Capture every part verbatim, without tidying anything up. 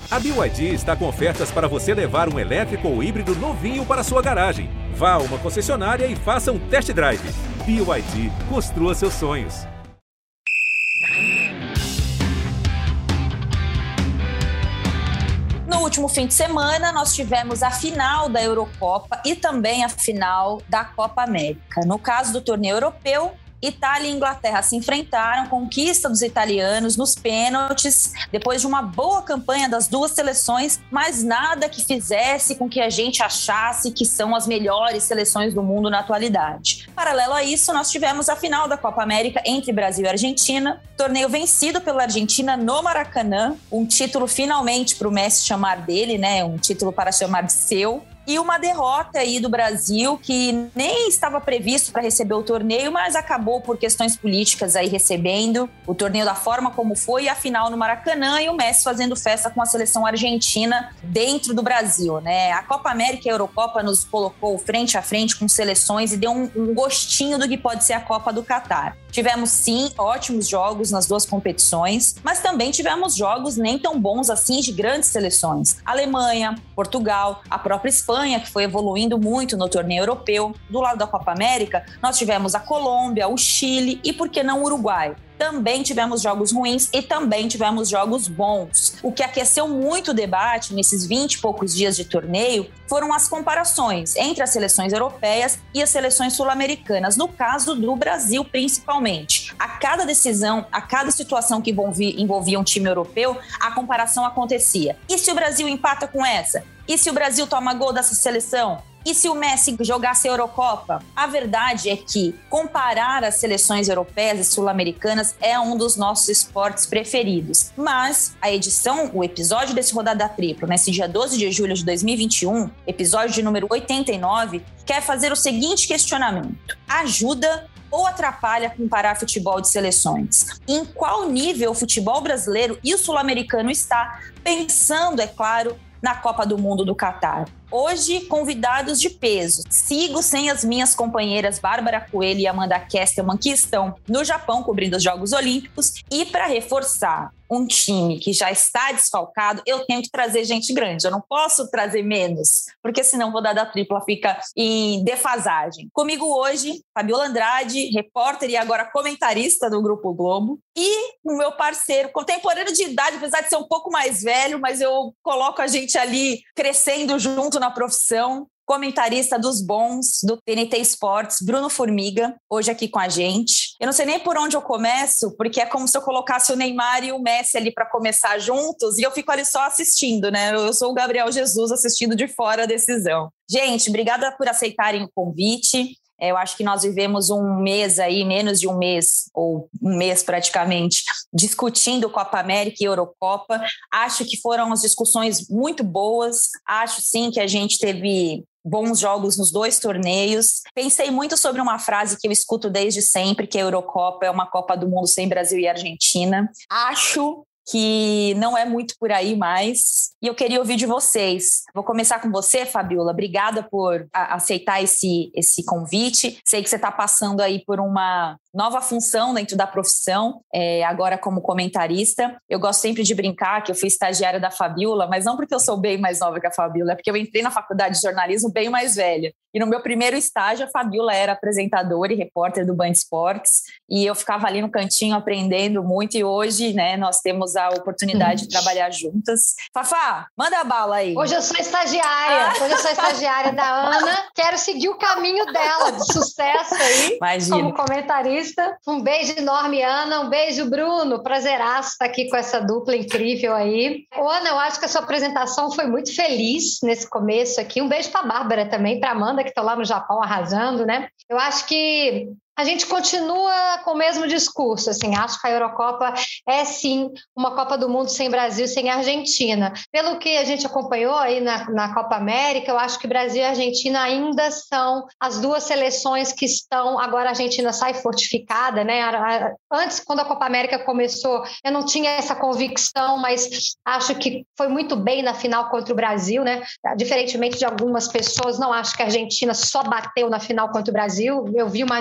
A B Y D está com ofertas para você levar um elétrico ou híbrido novinho para sua garagem. Vá a uma concessionária e faça um test drive. B Y D, construa seus sonhos. No último fim de semana, nós tivemos a final da Eurocopa e também a final da Copa América. No caso do torneio europeu, Itália e Inglaterra se enfrentaram, conquista dos italianos nos pênaltis, depois de uma boa campanha das duas seleções, mas nada que fizesse com que a gente achasse que são as melhores seleções do mundo na atualidade. Paralelo a isso, nós tivemos a final da Copa América entre Brasil e Argentina, torneio vencido pela Argentina no Maracanã, um título finalmente para o Messi chamar dele, né? Um título para chamar de seu. E uma derrota aí do Brasil que nem estava previsto para receber o torneio, mas acabou por questões políticas aí recebendo o torneio da forma como foi, e a final no Maracanã, e o Messi fazendo festa com a seleção argentina dentro do Brasil, né? A Copa América e a Eurocopa nos colocou frente a frente com seleções e deu um, um gostinho do que pode ser a Copa do Catar. Tivemos, sim, ótimos jogos nas duas competições, mas também tivemos jogos nem tão bons assim de grandes seleções. Alemanha, Portugal, a própria Espanha, que foi evoluindo muito no torneio europeu. Do lado da Copa América, nós tivemos a Colômbia, o Chile e, por que não, o Uruguai. Também tivemos jogos ruins e também tivemos jogos bons. O que aqueceu muito o debate nesses vinte e poucos dias de torneio foram as comparações entre as seleções europeias e as seleções sul-americanas, no caso do Brasil principalmente. A cada decisão, a cada situação que envolvia, envolvia um time europeu, a comparação acontecia. E se o Brasil empata com essa? E se o Brasil toma gol dessa seleção? E se o Messi jogasse a Eurocopa? A verdade é que comparar as seleções europeias e sul-americanas é um dos nossos esportes preferidos. Mas a edição, o episódio desse Rodada Triplo, nesse dia doze de julho de dois mil e vinte e um, episódio de número oitenta e nove, quer fazer o seguinte questionamento: ajuda ou atrapalha comparar futebol de seleções? Em qual nível o futebol brasileiro e o sul-americano está, pensando, é claro, na Copa do Mundo do Catar? Hoje, convidados de peso. Sigo sem as minhas companheiras Bárbara Coelho e Amanda Kestelman, que estão no Japão cobrindo os Jogos Olímpicos. E para reforçar um time que já está desfalcado, eu tenho que trazer gente grande. Eu não posso trazer menos, porque senão o Rodada Tripla fica em defasagem. Comigo hoje, Fabiola Andrade, repórter e agora comentarista do Grupo Globo. E o meu parceiro, contemporâneo de idade, apesar de ser um pouco mais velho, mas eu coloco a gente ali crescendo junto na profissão, comentarista dos bons, do T N T Esportes, Bruno Formiga, hoje aqui com a gente. Eu não sei nem por onde eu começo, porque é como se eu colocasse o Neymar e o Messi ali para começar juntos, e eu fico ali só assistindo, né? Eu sou o Gabriel Jesus assistindo de fora a decisão. Gente, obrigada por aceitarem o convite. Eu acho que nós vivemos um mês aí, menos de um mês, ou um mês praticamente, discutindo Copa América e Eurocopa. Acho que foram as discussões muito boas. Acho, sim, que a gente teve bons jogos nos dois torneios. Pensei muito sobre uma frase que eu escuto desde sempre, que a Eurocopa é uma Copa do Mundo sem Brasil e Argentina. Acho que não é muito por aí mais, e eu queria ouvir de vocês. Vou começar com você, Fabiola. Obrigada por a- aceitar esse, esse convite. Sei que você está passando aí por uma nova função dentro da profissão, é, agora como comentarista. Eu gosto sempre de brincar que eu fui estagiária da Fabiola, mas não porque eu sou bem mais nova que a Fabiola, é porque eu entrei na faculdade de jornalismo bem mais velha. E no meu primeiro estágio, a Fabiola era apresentadora e repórter do Band Esportes, e eu ficava ali no cantinho aprendendo muito, e hoje, né, nós temos a oportunidade de trabalhar juntas. Fafá, manda a bala aí. Hoje eu sou estagiária, hoje eu sou estagiária da Ana, quero seguir o caminho dela, de sucesso aí, Imagina. Como comentarista. Um beijo enorme, Ana, um beijo, Bruno, prazeraço estar aqui com essa dupla incrível aí. Ô, Ana, eu acho que a sua apresentação foi muito feliz nesse começo aqui, um beijo para a Bárbara também, para a Amanda, que estão lá no Japão arrasando, né? Eu acho que a gente continua com o mesmo discurso, assim, acho que a Eurocopa é sim uma Copa do Mundo sem Brasil, sem Argentina. Pelo que a gente acompanhou aí na, na Copa América, eu acho que Brasil e Argentina ainda são as duas seleções que estão, agora a Argentina sai fortificada, né? Antes, quando a Copa América começou, eu não tinha essa convicção, mas acho que foi muito bem na final contra o Brasil, né? Diferentemente de algumas pessoas, não acho que a Argentina só bateu na final contra o Brasil, eu vi uma Argentina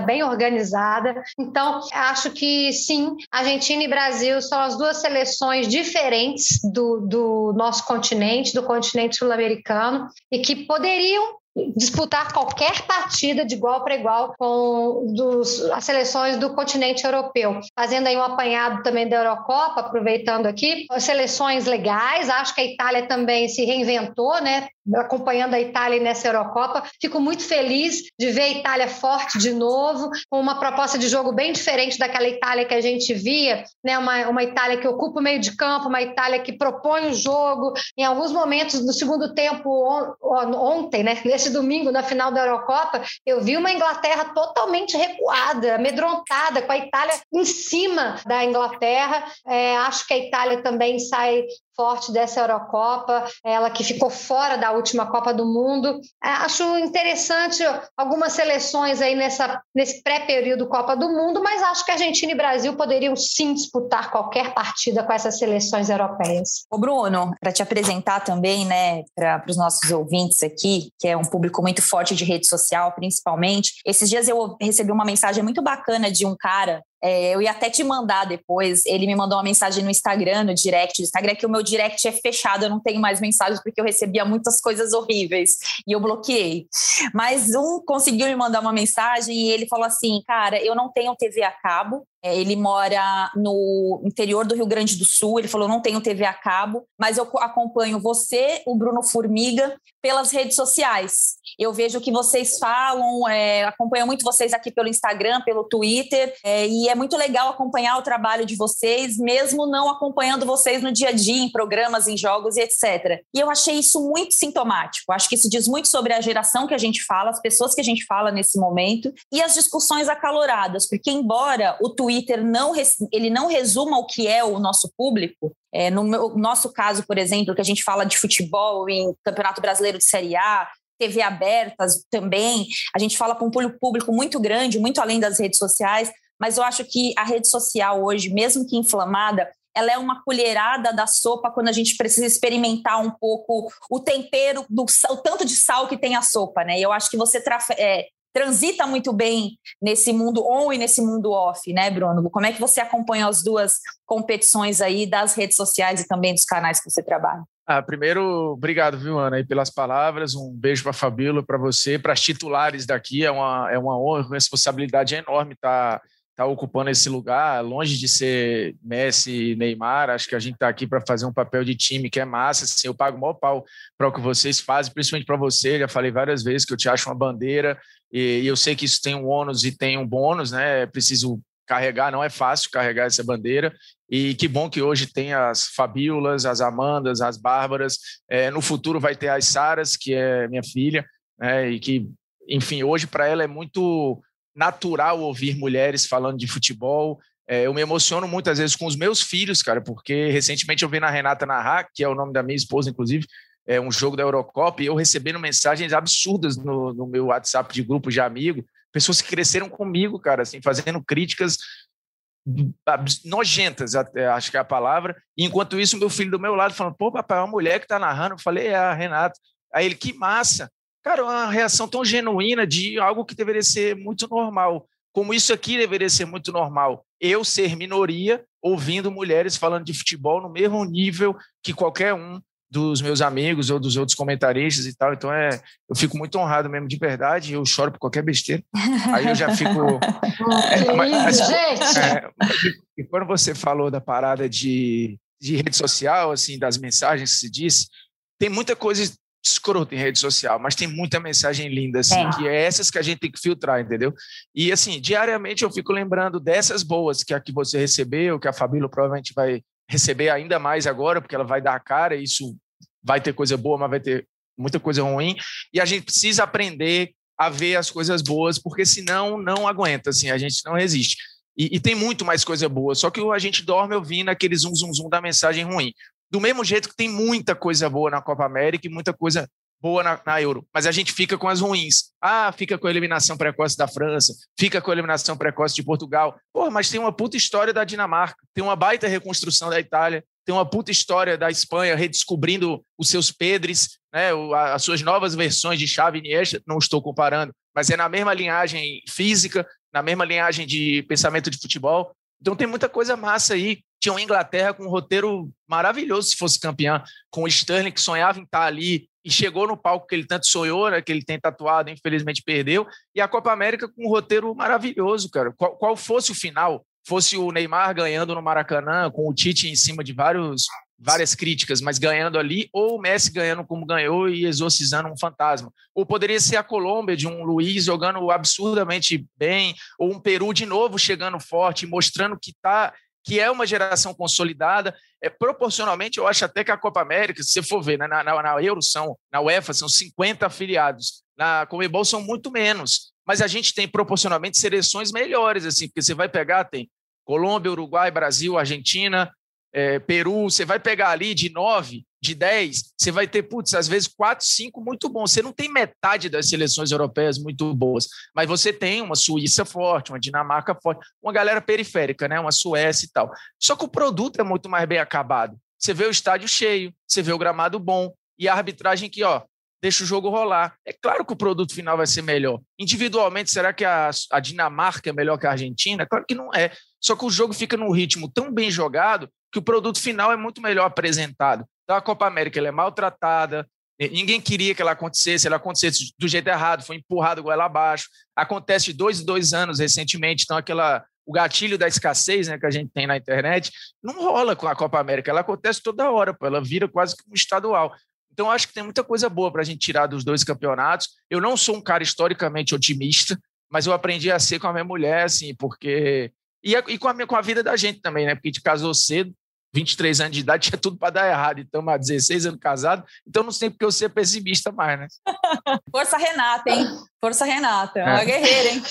bem organizada. Então, acho que sim, Argentina e Brasil são as duas seleções diferentes do, do nosso continente, do continente sul-americano, e que poderiam disputar qualquer partida de igual para igual com dos, as seleções do continente europeu. Fazendo aí um apanhado também da Eurocopa, aproveitando aqui, as seleções legais, acho que a Itália também se reinventou, né? Acompanhando a Itália nessa Eurocopa. Fico muito feliz de ver a Itália forte de novo, com uma proposta de jogo bem diferente daquela Itália que a gente via, né? Uma, uma Itália que ocupa o meio de campo, uma Itália que propõe o jogo. Em alguns momentos do segundo tempo, on, on, ontem, né? Nesse domingo, na final da Eurocopa, eu vi uma Inglaterra totalmente recuada, amedrontada, com a Itália em cima da Inglaterra. É, acho que a Itália também sai forte dessa Eurocopa, ela que ficou fora da última Copa do Mundo. Acho interessante algumas seleções aí nessa, nesse pré-período Copa do Mundo, mas acho que Argentina e Brasil poderiam sim disputar qualquer partida com essas seleções europeias. Ô Bruno, para te apresentar também, né, para os nossos ouvintes aqui, que é um público muito forte de rede social, principalmente, esses dias eu recebi uma mensagem muito bacana de um cara. É, eu ia até te mandar depois, ele me mandou uma mensagem no Instagram, no direct do Instagram, que o meu direct é fechado, eu não tenho mais mensagens porque eu recebia muitas coisas horríveis e eu bloqueei. Mas um conseguiu me mandar uma mensagem e ele falou assim, cara, eu não tenho T V a cabo, é, ele mora no interior do Rio Grande do Sul, ele falou, não tenho T V a cabo, mas eu acompanho você, o Bruno Formiga, pelas redes sociais. Eu vejo o que vocês falam, é, acompanho muito vocês aqui pelo Instagram, pelo Twitter, é, e é muito legal acompanhar o trabalho de vocês, mesmo não acompanhando vocês no dia a dia, em programas, em jogos e etcétera. E eu achei isso muito sintomático. Acho que isso diz muito sobre a geração que a gente fala, as pessoas que a gente fala nesse momento, e as discussões acaloradas, porque embora o Twitter não, ele não resuma o que é o nosso público, é, no meu, nosso caso, por exemplo, que a gente fala de futebol em Campeonato Brasileiro de Série A, T V abertas também, a gente fala com um público muito grande, muito além das redes sociais, mas eu acho que a rede social hoje, mesmo que inflamada, ela é uma colherada da sopa quando a gente precisa experimentar um pouco o tempero, do, o tanto de sal que tem a sopa, né? E eu acho que você trafe, é, transita muito bem nesse mundo on e nesse mundo off, né, Bruno? Como é que você acompanha as duas competições aí das redes sociais e também dos canais que você trabalha? Ah, primeiro, obrigado, viu, Ana, aí pelas palavras. Um beijo para a Fabíola, para você, para as titulares daqui. É uma, é uma honra, uma responsabilidade enorme estar tá ocupando esse lugar, longe de ser Messi e Neymar. Acho que a gente está aqui para fazer um papel de time que é massa. Assim, eu pago o maior pau para o que vocês fazem, principalmente para você. Já falei várias vezes que eu te acho uma bandeira e, e eu sei que isso tem um ônus e tem um bônus, né? É preciso carregar, não é fácil carregar essa bandeira. E que bom que hoje tem as Fabíolas, as Amandas, as Bárbaras. É, no futuro vai ter as Saras, que é minha filha, né? E que, enfim, hoje para ela é muito natural ouvir mulheres falando de futebol. É, eu me emociono muitas vezes com os meus filhos, cara, porque recentemente eu vi na Renata narrar, que é o nome da minha esposa, inclusive, é um jogo da Eurocopa, e eu recebendo mensagens absurdas no, no meu WhatsApp de grupo de amigo, pessoas que cresceram comigo, cara, assim, fazendo críticas nojentas, até, acho que é a palavra, e enquanto isso, meu filho do meu lado falando, pô, papai, é uma mulher que tá narrando. Eu falei, é a Renata. Aí ele, que massa. Cara, uma reação tão genuína de algo que deveria ser muito normal, como isso aqui deveria ser muito normal. Eu ser minoria, ouvindo mulheres falando de futebol no mesmo nível que qualquer um dos meus amigos ou dos outros comentaristas e tal. Então, é, eu fico muito honrado mesmo, de verdade. Eu choro por qualquer besteira. Aí eu já fico... é, mas, mas, gente! É, e quando você falou da parada de, de rede social, assim, das mensagens que se disse, tem muita coisa escrota em rede social, mas tem muita mensagem linda, assim, é. que é essas que a gente tem que filtrar, entendeu? E, assim, diariamente eu fico lembrando dessas boas, que é a que você recebeu, que a Fabíola provavelmente vai receber ainda mais agora, porque ela vai dar a cara, e isso vai ter coisa boa, mas vai ter muita coisa ruim, e a gente precisa aprender a ver as coisas boas, porque senão não aguenta, assim, a gente não resiste. E, e tem muito mais coisa boa, só que a gente dorme ouvindo aquele zum, zum, zum da mensagem ruim. Do mesmo jeito que tem muita coisa boa na Copa América e muita coisa boa na, na Euro, mas a gente fica com as ruins. Ah, fica com a eliminação precoce da França, fica com a eliminação precoce de Portugal. Pô, mas tem uma puta história da Dinamarca, tem uma baita reconstrução da Itália, tem uma puta história da Espanha redescobrindo os seus Pedres, né, as suas novas versões de Xavi e Iniesta, não estou comparando, mas é na mesma linhagem física, na mesma linhagem de pensamento de futebol. Então tem muita coisa massa aí. Tinha uma Inglaterra com um roteiro maravilhoso se fosse campeã, com o Sterling, que sonhava em estar ali e chegou no palco que ele tanto sonhou, né, que ele tem tatuado, infelizmente perdeu. E a Copa América com um roteiro maravilhoso, cara. Qual, qual fosse o final, fosse o Neymar ganhando no Maracanã, com o Tite em cima de vários, várias críticas, mas ganhando ali, ou o Messi ganhando como ganhou e exorcizando um fantasma. Ou poderia ser a Colômbia, de um Luiz jogando absurdamente bem, ou um Peru de novo chegando forte, mostrando que tá... que é uma geração consolidada. É, proporcionalmente, eu acho até que a Copa América, se você for ver, né, na, na, na Euro, são, na UEFA, são cinquenta afiliados. Na Conmebol são muito menos. Mas a gente tem, proporcionalmente, seleções melhores, assim, porque você vai pegar, tem Colômbia, Uruguai, Brasil, Argentina, é, Peru, você vai pegar ali de nove, de dez, você vai ter, putz, às vezes quatro, cinco muito bons. Você não tem metade das seleções europeias muito boas, mas você tem uma Suíça forte, uma Dinamarca forte, uma galera periférica, né? Uma Suécia e tal. Só que o produto é muito mais bem acabado. Você vê o estádio cheio, você vê o gramado bom e a arbitragem que, ó, deixa o jogo rolar. É claro que o produto final vai ser melhor. Individualmente, será que a, a Dinamarca é melhor que a Argentina? Claro que não é. Só que o jogo fica num ritmo tão bem jogado que o produto final é muito melhor apresentado. Então, a Copa América ela é maltratada, ninguém queria que ela acontecesse, ela acontecesse do jeito errado, foi empurrado goela abaixo. Acontece de dois em dois anos recentemente, então aquela, o gatilho da escassez, né, que a gente tem na internet, não rola com a Copa América, ela acontece toda hora, pô, ela vira quase que um estadual. Então, acho que tem muita coisa boa para a gente tirar dos dois campeonatos. Eu não sou um cara historicamente otimista, mas eu aprendi a ser com a minha mulher, assim, porque... E, a, e com, a minha, com a vida da gente também, né? Porque a gente casou cedo, vinte e três anos de idade, tinha tudo para dar errado. Então, há dezesseis anos casado, então não sei porque eu ser pessimista mais, né? Força Renata, hein? Força Renata, é uma guerreira, hein?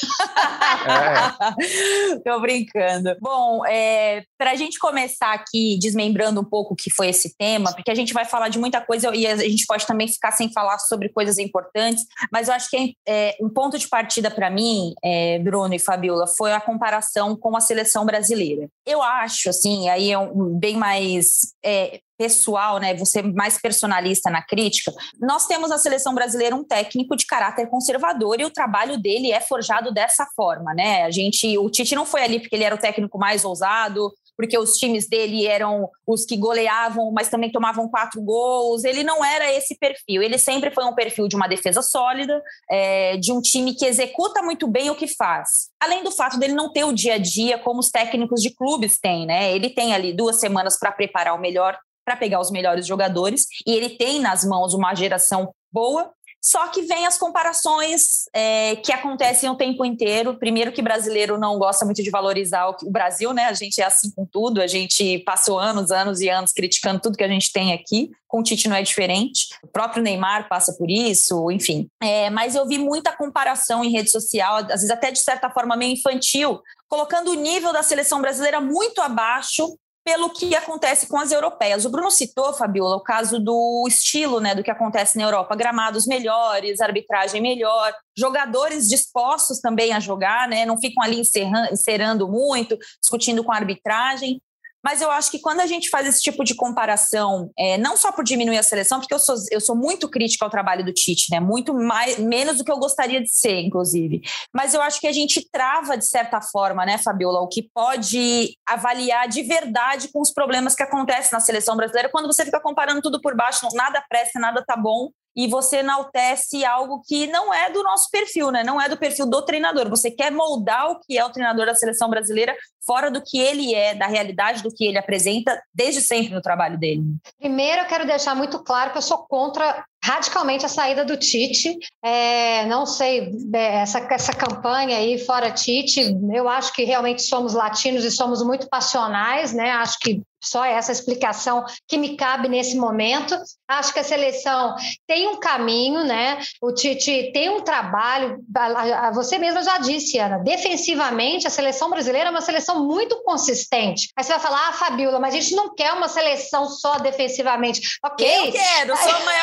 É. Tô brincando. Bom, é, para a gente começar aqui desmembrando um pouco o que foi esse tema, porque a gente vai falar de muita coisa e a gente pode também ficar sem falar sobre coisas importantes, mas eu acho que é, um ponto de partida para mim, é, Bruno e Fabiola, foi a comparação com a seleção brasileira. Eu acho, assim, aí é um, bem mais... É, pessoal, né, você mais personalista na crítica, nós temos na seleção brasileira um técnico de caráter conservador e o trabalho dele é forjado dessa forma, né? A gente, o Tite não foi ali porque ele era o técnico mais ousado, porque os times dele eram os que goleavam, mas também tomavam quatro gols. Ele não era esse perfil. Ele sempre foi um perfil de uma defesa sólida, é, de um time que executa muito bem o que faz. Além do fato dele não ter o dia a dia como os técnicos de clubes têm, né? Ele tem ali duas semanas para preparar o melhor, para pegar os melhores jogadores, e ele tem nas mãos uma geração boa, só que vem as comparações é, que acontecem o tempo inteiro. Primeiro que brasileiro não gosta muito de valorizar o, o Brasil, né? A gente é assim com tudo, a gente passou anos, anos e anos criticando tudo que a gente tem aqui, com o Tite não é diferente, o próprio Neymar passa por isso, enfim. É, mas eu vi muita comparação em rede social, às vezes até de certa forma meio infantil, colocando o nível da seleção brasileira muito abaixo pelo que acontece com as europeias. O Bruno citou, Fabiola, o caso do estilo, né, do que acontece na Europa. Gramados melhores, arbitragem melhor, jogadores dispostos também a jogar, né, não ficam ali encerrando, encerrando muito, discutindo com a arbitragem. Mas eu acho que quando a gente faz esse tipo de comparação, é, não só por diminuir a seleção, porque eu sou, eu sou muito crítica ao trabalho do Tite, né? Muito mais, menos do que eu gostaria de ser, inclusive. Mas eu acho que a gente trava, de certa forma, né, Fabiola, o que pode avaliar de verdade com os problemas que acontecem na seleção brasileira, quando você fica comparando tudo por baixo, nada presta, nada tá bom, e você enaltece algo que não é do nosso perfil, né? Não é do perfil do treinador. Você quer moldar o que é o treinador da seleção brasileira fora do que ele é, da realidade do que ele apresenta desde sempre no trabalho dele. Primeiro, eu quero deixar muito claro que eu sou contra radicalmente a saída do Tite. É, não sei, essa, essa campanha aí fora Tite, eu acho que realmente somos latinos e somos muito passionais, né? Acho que só essa explicação que me cabe nesse momento. Acho que a seleção tem um caminho, né? O Tite tem um trabalho, você mesma já disse, Ana, defensivamente a seleção brasileira é uma seleção muito consistente. Aí você vai falar, ah, Fabiola, mas a gente não quer uma seleção só defensivamente. Ok. Eu quero, sou a maior, sou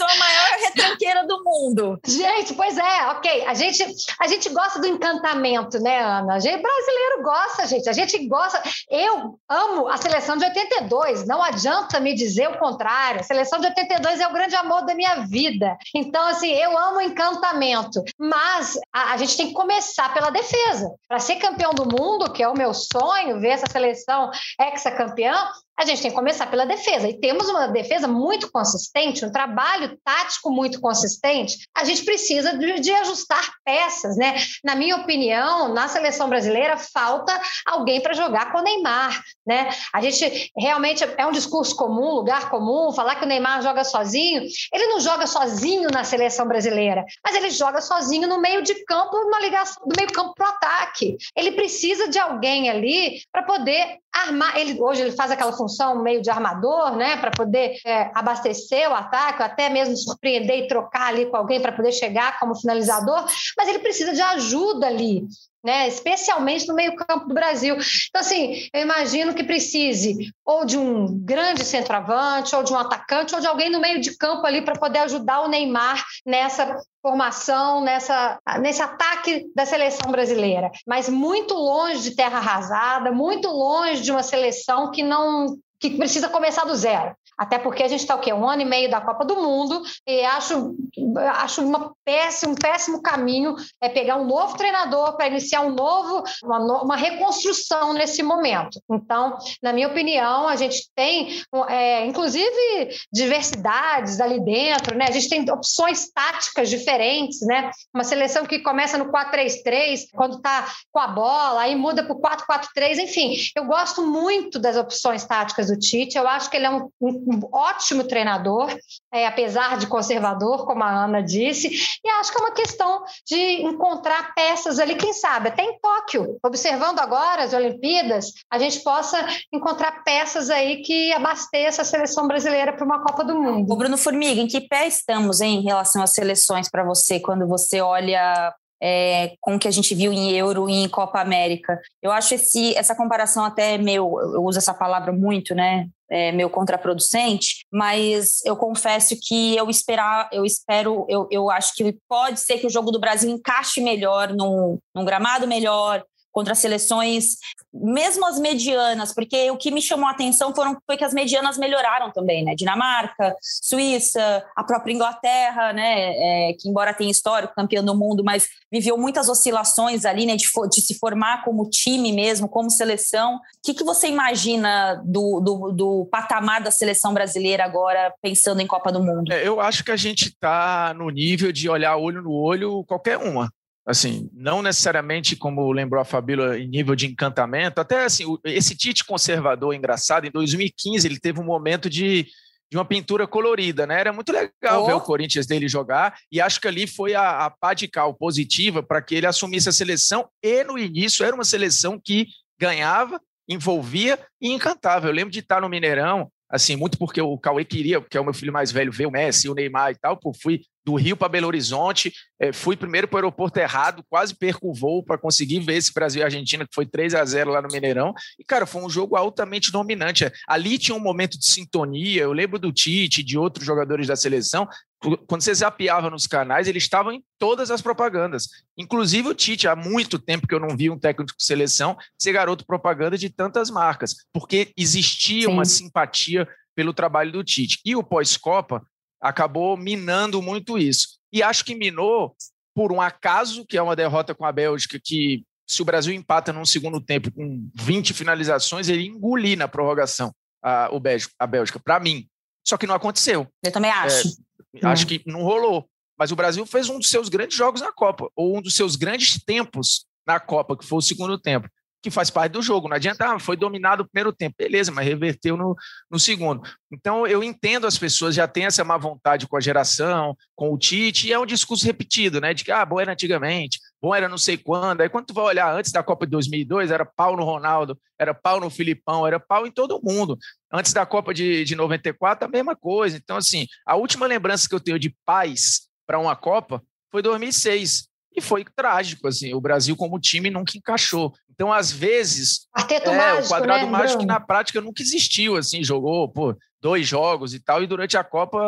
a maior retranqueira do mundo. Gente, pois é, ok. A gente, a gente gosta do encantamento, né, Ana? A gente, brasileiro gosta, gente. A gente gosta. Eu amo a seleção de oitenta e dois. Não adianta me dizer o contrário. A seleção de oitenta e dois é o grande amor da minha vida. Então, assim, eu amo encantamento. Mas a, a gente tem que começar pela defesa. Para ser campeão do mundo, que é o meu sonho, ver essa seleção hexacampeã, a gente tem que começar pela defesa. E temos uma defesa muito consistente, um trabalho tático muito consistente. A gente precisa de, de ajustar peças, né? Na minha opinião, na seleção brasileira, falta alguém para jogar com o Neymar, né? A gente realmente é um discurso comum, lugar comum, falar que o Neymar joga sozinho. Ele não joga sozinho na seleção brasileira, mas ele joga sozinho no meio de campo, uma ligação do meio campo para o ataque. Ele precisa de alguém ali para poder armar. Ele, hoje ele faz aquela função meio de armador, né, para poder é, abastecer o ataque, ou até mesmo surpreender e trocar ali com alguém para poder chegar como finalizador, mas ele precisa de ajuda ali, né, especialmente no meio-campo do Brasil. Então, assim, eu imagino que precise ou de um grande centroavante, ou de um atacante, ou de alguém no meio de campo ali para poder ajudar o Neymar nessa formação, nessa, nesse ataque da seleção brasileira. Mas muito longe de terra arrasada, muito longe de uma seleção que não que precisa começar do zero. Até porque a gente está o quê? Um ano e meio da Copa do Mundo e acho, acho uma péssimo, um péssimo caminho é pegar um novo treinador para iniciar um novo, uma, no, uma reconstrução nesse momento. Então, na minha opinião, a gente tem, é, inclusive, diversidades ali dentro, né? A gente tem opções táticas diferentes, né? Uma seleção que começa no quatro três três, quando está com a bola, aí muda para o quatro quatro três, enfim. Eu gosto muito das opções táticas do Tite, eu acho que ele é um, um um ótimo treinador, é, apesar de conservador, como a Ana disse, e acho que é uma questão de encontrar peças ali, quem sabe, até em Tóquio, observando agora as Olimpíadas, a gente possa encontrar peças aí que abasteçam a seleção brasileira para uma Copa do Mundo. Ô Bruno Formiga, em que pé estamos, hein, em relação às seleções para você, quando você olha... É, com o que a gente viu em Euro e em Copa América? Eu acho esse, essa comparação até meio, eu uso essa palavra muito, né? É meio contraproducente, mas eu confesso que eu esperar, eu espero, eu, eu acho que pode ser que o jogo do Brasil encaixe melhor num, num gramado melhor, contra seleções, mesmo as medianas, porque o que me chamou a atenção foram, foi que as medianas melhoraram também, né? Dinamarca, Suíça, a própria Inglaterra, né? É, que embora tenha histórico, campeão do mundo, mas viveu muitas oscilações ali, né? De, de se formar como time mesmo, como seleção. O que, que você imagina do, do, do patamar da seleção brasileira agora, pensando em Copa do Mundo? É, eu acho que a gente está no nível de olhar olho no olho qualquer uma. Assim, não necessariamente, como lembrou a Fabíola, em nível de encantamento, até assim, esse Tite conservador engraçado, em dois mil e quinze ele teve um momento de, de uma pintura colorida, né? Era muito legal oh. ver o Corinthians dele jogar, e acho que ali foi a, a pá de cal positiva para que ele assumisse a seleção, e no início era uma seleção que ganhava, envolvia e encantava. Eu lembro de estar no Mineirão, assim, muito porque o Cauê queria, porque é o meu filho mais velho, ver o Messi, o Neymar e tal, pô, fui do Rio para Belo Horizonte, é, fui primeiro para o aeroporto errado, quase perco o voo para conseguir ver esse Brasil e Argentina, que foi três a zero lá no Mineirão, e cara, foi um jogo altamente dominante. Ali tinha um momento de sintonia, eu lembro do Tite, de outros jogadores da seleção, quando você zapeava nos canais, eles estavam em todas as propagandas, inclusive o Tite, há muito tempo que eu não vi um técnico de seleção ser garoto propaganda de tantas marcas, porque existia Sim. uma simpatia pelo trabalho do Tite, e o pós-Copa acabou minando muito isso. E acho que minou por um acaso, que é uma derrota com a Bélgica, que se o Brasil empata num segundo tempo com vinte finalizações, ele engolir na prorrogação a, o Bélgica, a Bélgica, para mim. Só que não aconteceu. Eu também acho. É, hum. Acho que não rolou. Mas o Brasil fez um dos seus grandes jogos na Copa, ou um dos seus grandes tempos na Copa, que foi o segundo tempo, que faz parte do jogo. Não adianta, ah, foi dominado o primeiro tempo. Beleza, mas reverteu no, no segundo. Então, eu entendo as pessoas já têm essa má vontade com a geração, com o Tite, e é um discurso repetido, né? De que, ah, bom era antigamente, bom era não sei quando. Aí, quando tu vai olhar antes da Copa de dois mil e dois, era pau no Ronaldo, era pau no Filipão, era pau em todo mundo. Antes da Copa de, de noventa e quatro, a mesma coisa. Então, assim, a última lembrança que eu tenho de paz para uma Copa foi dois mil e seis. E foi trágico, assim, o Brasil como time nunca encaixou. Então, às vezes, Quarteto é, mágico, o quadrado né, mágico Bruno? que na prática nunca existiu, assim, jogou pô, dois jogos e tal, e durante a Copa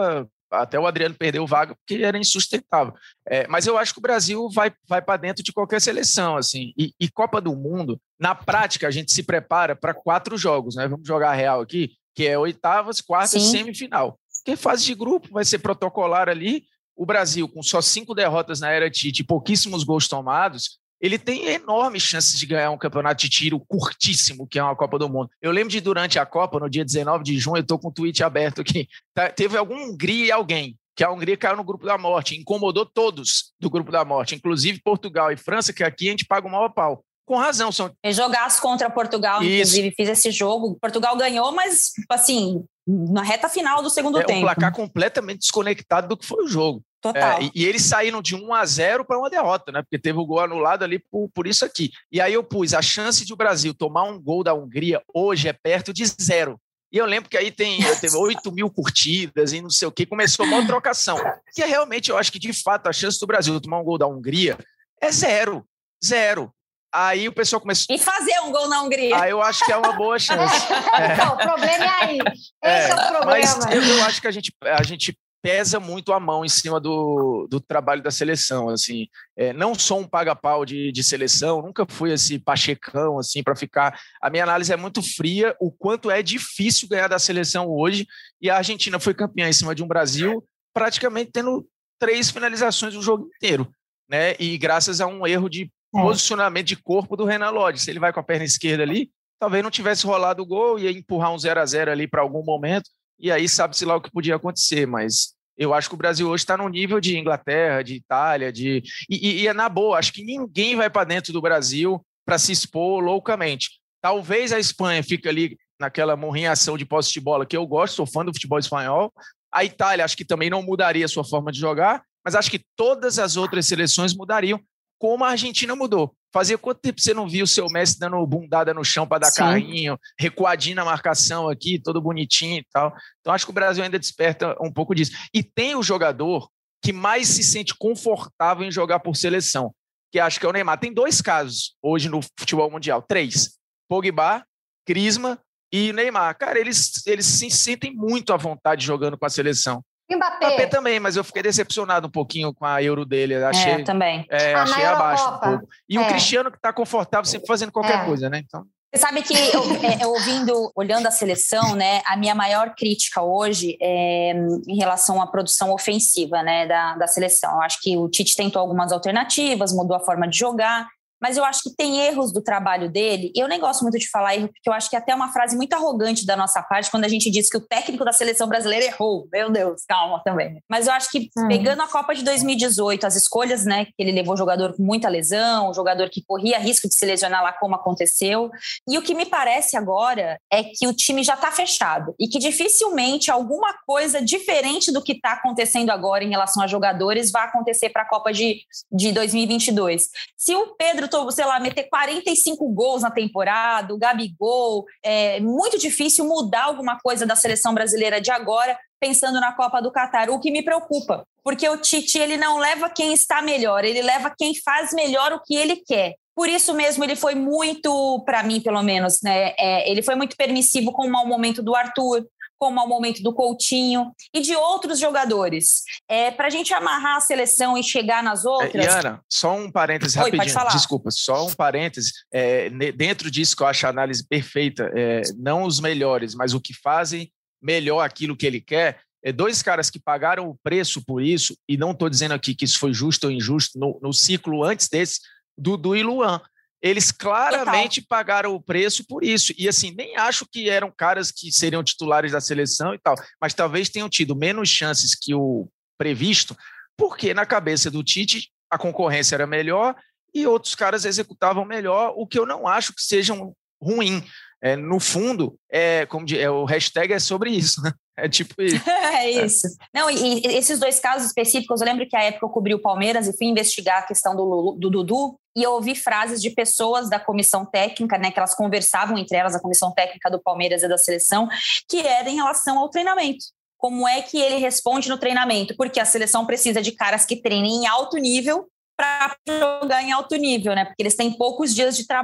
até o Adriano perdeu vaga porque era insustentável. É, mas eu acho que o Brasil vai, vai para dentro de qualquer seleção, assim. E, e Copa do Mundo, na prática, a gente se prepara para quatro jogos, né? Vamos jogar a real aqui, que é oitavas, quartas, Sim. semifinal. Porque fase de grupo vai ser protocolar ali. O Brasil, com só cinco derrotas na era Tite e pouquíssimos gols tomados, ele tem enormes chances de ganhar um campeonato de tiro curtíssimo, que é uma Copa do Mundo. Eu lembro de, durante a Copa, no dia dezenove de junho, eu estou com o tweet aberto aqui, tá, teve algum Hungria e alguém, que a Hungria caiu no grupo da morte, incomodou todos do grupo da morte, inclusive Portugal e França, que aqui a gente paga o maior pau. Com razão. São... Jogasse contra Portugal, Isso. inclusive, fiz esse jogo. Portugal ganhou, mas, assim, na reta final do segundo é, tempo. Um placar completamente desconectado do que foi o jogo. Total. É, e, e eles saíram de um a zero para uma derrota, né? Porque teve o gol anulado ali por, por isso aqui. E aí eu pus, a chance de o Brasil tomar um gol da Hungria hoje é perto de zero. E eu lembro que aí tem, teve oito mil curtidas e não sei o quê, começou uma trocação. Que é realmente, eu acho que de fato a chance do Brasil tomar um gol da Hungria é zero. Zero. Aí o pessoal começou... E fazer um gol na Hungria. Aí eu acho que é uma boa chance. É. Então, o problema é aí. Esse é, é o problema. Mas eu, eu acho que a gente... A gente pesa muito a mão em cima do, do trabalho da seleção, assim, é, não sou um paga-pau de, de seleção, nunca fui esse pachecão, assim, para ficar, a minha análise é muito fria, o quanto é difícil ganhar da seleção hoje, e a Argentina foi campeã em cima de um Brasil, praticamente tendo três finalizações o jogo inteiro, né, e graças a um erro de é. posicionamento de corpo do Renan Lodge, se ele vai com a perna esquerda ali, talvez não tivesse rolado o gol, ia empurrar um zero a zero ali para algum momento, e aí sabe-se lá o que podia acontecer, mas eu acho que o Brasil hoje está no nível de Inglaterra, de Itália, de e, e, e é na boa, acho que ninguém vai para dentro do Brasil para se expor loucamente. Talvez a Espanha fique ali naquela morrinhação de posse de bola que eu gosto, sou fã do futebol espanhol. A Itália acho que também não mudaria a sua forma de jogar, mas acho que todas as outras seleções mudariam, como a Argentina mudou. Fazia quanto tempo você não viu o seu Messi dando bundada no chão para dar Sim. carrinho, recuadinho na marcação aqui, todo bonitinho e tal. Então, acho que o Brasil ainda desperta um pouco disso. E tem o jogador que mais se sente confortável em jogar por seleção, que acho que é o Neymar. Tem dois casos hoje no futebol mundial, três. Pogba, Griezmann e Neymar. Cara, eles, eles se sentem muito à vontade jogando com a seleção. Mbappé. Mbappé também, mas eu fiquei decepcionado um pouquinho com a Euro dele. Achei, é, também. É, ah, achei abaixo um pouco. E é. o Cristiano que está confortável sempre fazendo qualquer é. coisa, né? Então... Você sabe que eu, é, eu ouvindo, olhando a seleção, né, a minha maior crítica hoje é em relação à produção ofensiva, né, da, da seleção. Eu acho que o Tite tentou algumas alternativas, mudou a forma de jogar, mas eu acho que tem erros do trabalho dele, e eu nem gosto muito de falar erro, porque eu acho que é até uma frase muito arrogante da nossa parte quando a gente diz que o técnico da seleção brasileira errou. Meu Deus, calma também. Mas eu acho que hum. pegando a Copa de dois mil e dezoito, as escolhas, né, que ele levou jogador com muita lesão, um jogador que corria risco de se lesionar lá como aconteceu, e o que me parece agora é que o time já está fechado, e que dificilmente alguma coisa diferente do que está acontecendo agora em relação a jogadores vai acontecer para a Copa de, de dois mil e vinte e dois. Se o Pedro, sei lá, meter quarenta e cinco gols na temporada, o Gabigol, é muito difícil mudar alguma coisa da seleção brasileira de agora, pensando na Copa do Catar, o que me preocupa, porque o Tite, ele não leva quem está melhor, ele leva quem faz melhor o que ele quer. Por isso mesmo, ele foi muito, para mim pelo menos, né, é, ele foi muito permissivo com o mau momento do Arthur, com o mau momento do Coutinho e de outros jogadores. É, para a gente amarrar a seleção e chegar nas outras... É, Iana, só um parêntese Oi, rapidinho. pode falar. Desculpa, só um parêntese. É, dentro disso que eu acho a análise perfeita, é, não os melhores, mas o que fazem melhor aquilo que ele quer, é dois caras que pagaram o preço por isso, e não estou dizendo aqui que isso foi justo ou injusto, no, no ciclo antes desse, Dudu e Luan. Eles claramente Total. pagaram o preço por isso. E, assim, nem acho que eram caras que seriam titulares da seleção e tal, mas talvez tenham tido menos chances que o previsto, porque na cabeça do Tite a concorrência era melhor e outros caras executavam melhor, o que eu não acho que seja ruim. É, no fundo, é, como de, é, o hashtag é sobre isso, né? É tipo isso. É isso. Não, e, e esses dois casos específicos, eu lembro que à época eu cobri o Palmeiras e fui investigar a questão do, do Dudu, e eu ouvi frases de pessoas da comissão técnica, né, que elas conversavam entre elas, a comissão técnica do Palmeiras e da seleção, que era em relação ao treinamento. Como é que ele responde no treinamento? Porque a seleção precisa de caras que treinem em alto nível para jogar em alto nível, né? Porque eles têm poucos dias de trabalho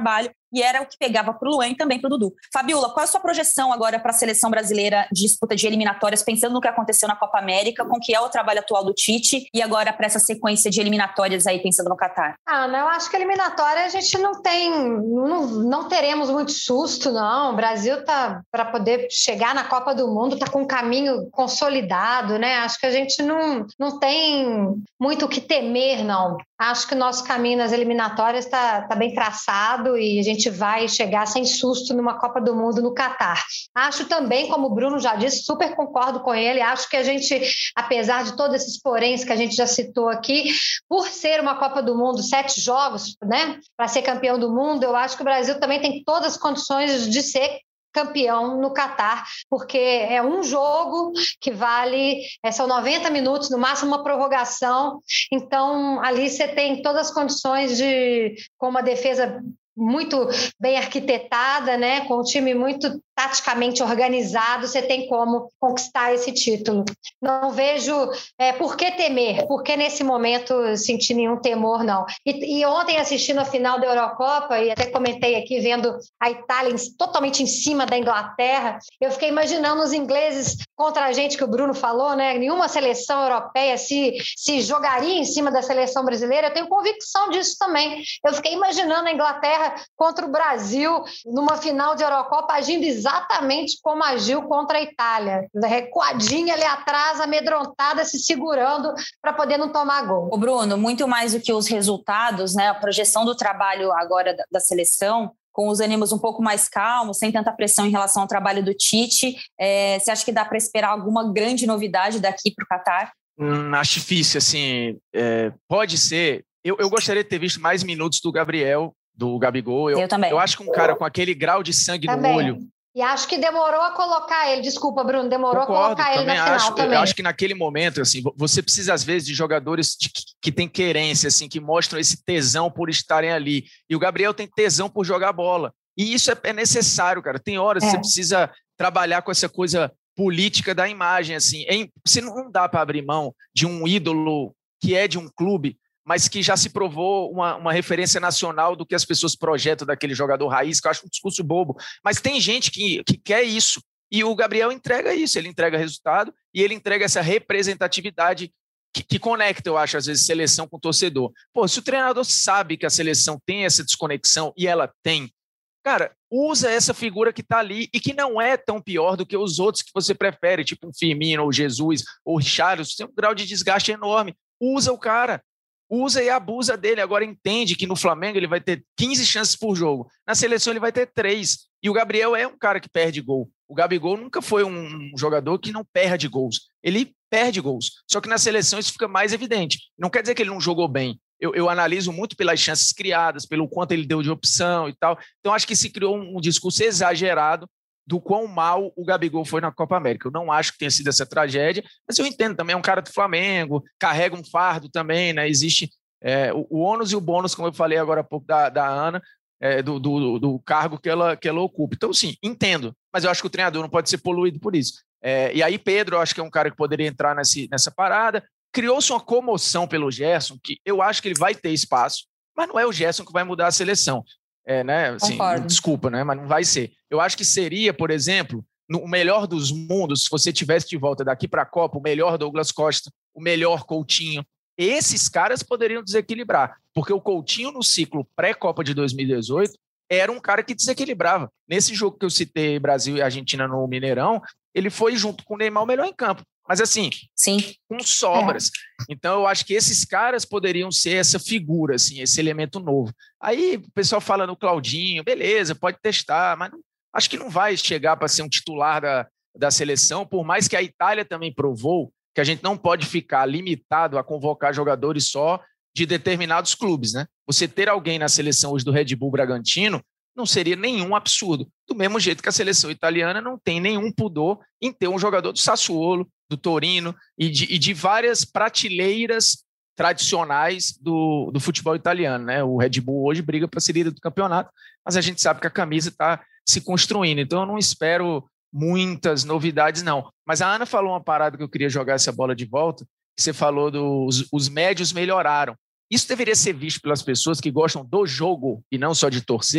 e era o que pegava para o Luan e também para o Dudu. Fabiola, qual é a sua projeção agora para a seleção brasileira de disputa de eliminatórias, pensando no que aconteceu na Copa América, com que é o trabalho atual do Tite e agora para essa sequência de eliminatórias aí, pensando no Catar? Ah, não, eu acho que a eliminatória a gente não tem, não, não teremos muito susto, não. O Brasil tá, para poder chegar na Copa do Mundo, tá com um caminho consolidado, né? Acho que a gente não, não tem muito o que temer, não. Acho que o nosso caminho nas eliminatórias está tá bem traçado e a gente vai chegar sem susto numa Copa do Mundo no Catar. Acho também, como o Bruno já disse, super concordo com ele, acho que a gente, apesar de todos esses poréns que a gente já citou aqui, por ser uma Copa do Mundo, sete jogos, né, para ser campeão do mundo, eu acho que o Brasil também tem todas as condições de ser campeão no Catar, porque é um jogo que vale, é, são noventa minutos, no máximo uma prorrogação, então ali você tem todas as condições de, com uma defesa muito bem arquitetada, né, com um time muito taticamente organizado, você tem como conquistar esse título. Não vejo é, por que temer, por que nesse momento sentir nenhum temor, não. E, e ontem, assistindo a final da Eurocopa, e até comentei aqui, vendo a Itália totalmente em cima da Inglaterra, eu fiquei imaginando os ingleses contra a gente, que o Bruno falou, né? Nenhuma seleção europeia se, se jogaria em cima da seleção brasileira. Eu tenho convicção disso também. Eu fiquei imaginando a Inglaterra contra o Brasil numa final de Eurocopa agindo exatamente como agiu contra a Itália, recuadinha ali atrás, amedrontada, se segurando para poder não tomar gol. Ô Bruno, muito mais do que os resultados, né, a projeção do trabalho agora da, da seleção, com os ânimos um pouco mais calmos, sem tanta pressão em relação ao trabalho do Tite, é, você acha que dá para esperar alguma grande novidade daqui para o Catar? Hum, acho difícil, assim, é, pode ser. Eu, eu gostaria de ter visto mais minutos do Gabriel, do Gabigol. Eu, eu também. Eu acho que um cara com aquele grau de sangue também. no olho... E acho que demorou a colocar ele, desculpa, Bruno, demorou Concordo, a colocar ele na acho, final também. Eu acho que naquele momento, assim, você precisa, às vezes, de jogadores de, que, que têm querência, assim, que mostram esse tesão por estarem ali. E o Gabriel tem tesão por jogar bola. E isso é, é necessário, cara. Tem horas que é. você precisa trabalhar com essa coisa política da imagem, assim. É, você não dá para abrir mão de um ídolo que é de um clube, mas que já se provou uma, uma referência nacional do que as pessoas projetam daquele jogador raiz, que eu acho um discurso bobo. Mas tem gente que, que quer isso, e o Gabriel entrega isso, ele entrega resultado, e ele entrega essa representatividade que, que conecta, eu acho, às vezes, seleção com torcedor. Pô, se o treinador sabe que a seleção tem essa desconexão, e ela tem, cara, usa essa figura que está ali e que não é tão pior do que os outros que você prefere, tipo um Firmino, ou Jesus, ou Richarlison, tem um grau de desgaste enorme. Usa o cara. Usa e abusa dele. Agora entende que no Flamengo ele vai ter quinze chances por jogo. Na seleção ele vai ter três. E o Gabriel é um cara que perde gol. O Gabigol nunca foi um jogador que não perde gols. Ele perde gols. Só que na seleção isso fica mais evidente. Não quer dizer que ele não jogou bem. Eu, eu analiso muito pelas chances criadas, pelo quanto ele deu de opção e tal. Então acho que se criou um, um discurso exagerado do quão mal o Gabigol foi na Copa América. Eu não acho que tenha sido essa tragédia, mas eu entendo também, é um cara do Flamengo, carrega um fardo também, né? Existe é, o, o ônus e o bônus, como eu falei agora há pouco da, da Ana, é, do, do, do cargo que ela, que ela ocupa. Então, sim, entendo, mas eu acho que o treinador não pode ser poluído por isso. É, e aí, Pedro, eu acho que é um cara que poderia entrar nesse, nessa parada. Criou-se uma comoção pelo Gerson, que eu acho que ele vai ter espaço, mas não é o Gerson que vai mudar a seleção. É, né? Assim, desculpa, né? Mas não vai ser. Eu acho que seria, por exemplo, no melhor dos mundos, se você tivesse de volta daqui para a Copa, o melhor Douglas Costa, o melhor Coutinho. Esses caras poderiam desequilibrar, porque o Coutinho, no ciclo pré-Copa de dois mil e dezoito, era um cara que desequilibrava. Nesse jogo que eu citei, Brasil e Argentina no Mineirão, ele foi, junto com o Neymar, o melhor em campo. Mas assim, sim, com sobras. É. Então eu acho que esses caras poderiam ser essa figura, assim, esse elemento novo. Aí o pessoal fala no Claudinho, beleza, pode testar, mas não, acho que não vai chegar para ser um titular da, da seleção, por mais que a Itália também provou que a gente não pode ficar limitado a convocar jogadores só de determinados clubes, né? Você ter alguém na seleção hoje do Red Bull Bragantino não seria nenhum absurdo. Do mesmo jeito que a seleção italiana não tem nenhum pudor em ter um jogador do Sassuolo, do Torino e de, e de várias prateleiras tradicionais do, do futebol italiano, né? O Red Bull hoje briga para ser líder do campeonato, mas a gente sabe que a camisa está se construindo, então eu não espero muitas novidades, não. Mas a Ana falou uma parada que eu queria jogar essa bola de volta, que você falou dos os médios melhoraram. Isso deveria ser visto pelas pessoas que gostam do jogo e não só de torcer,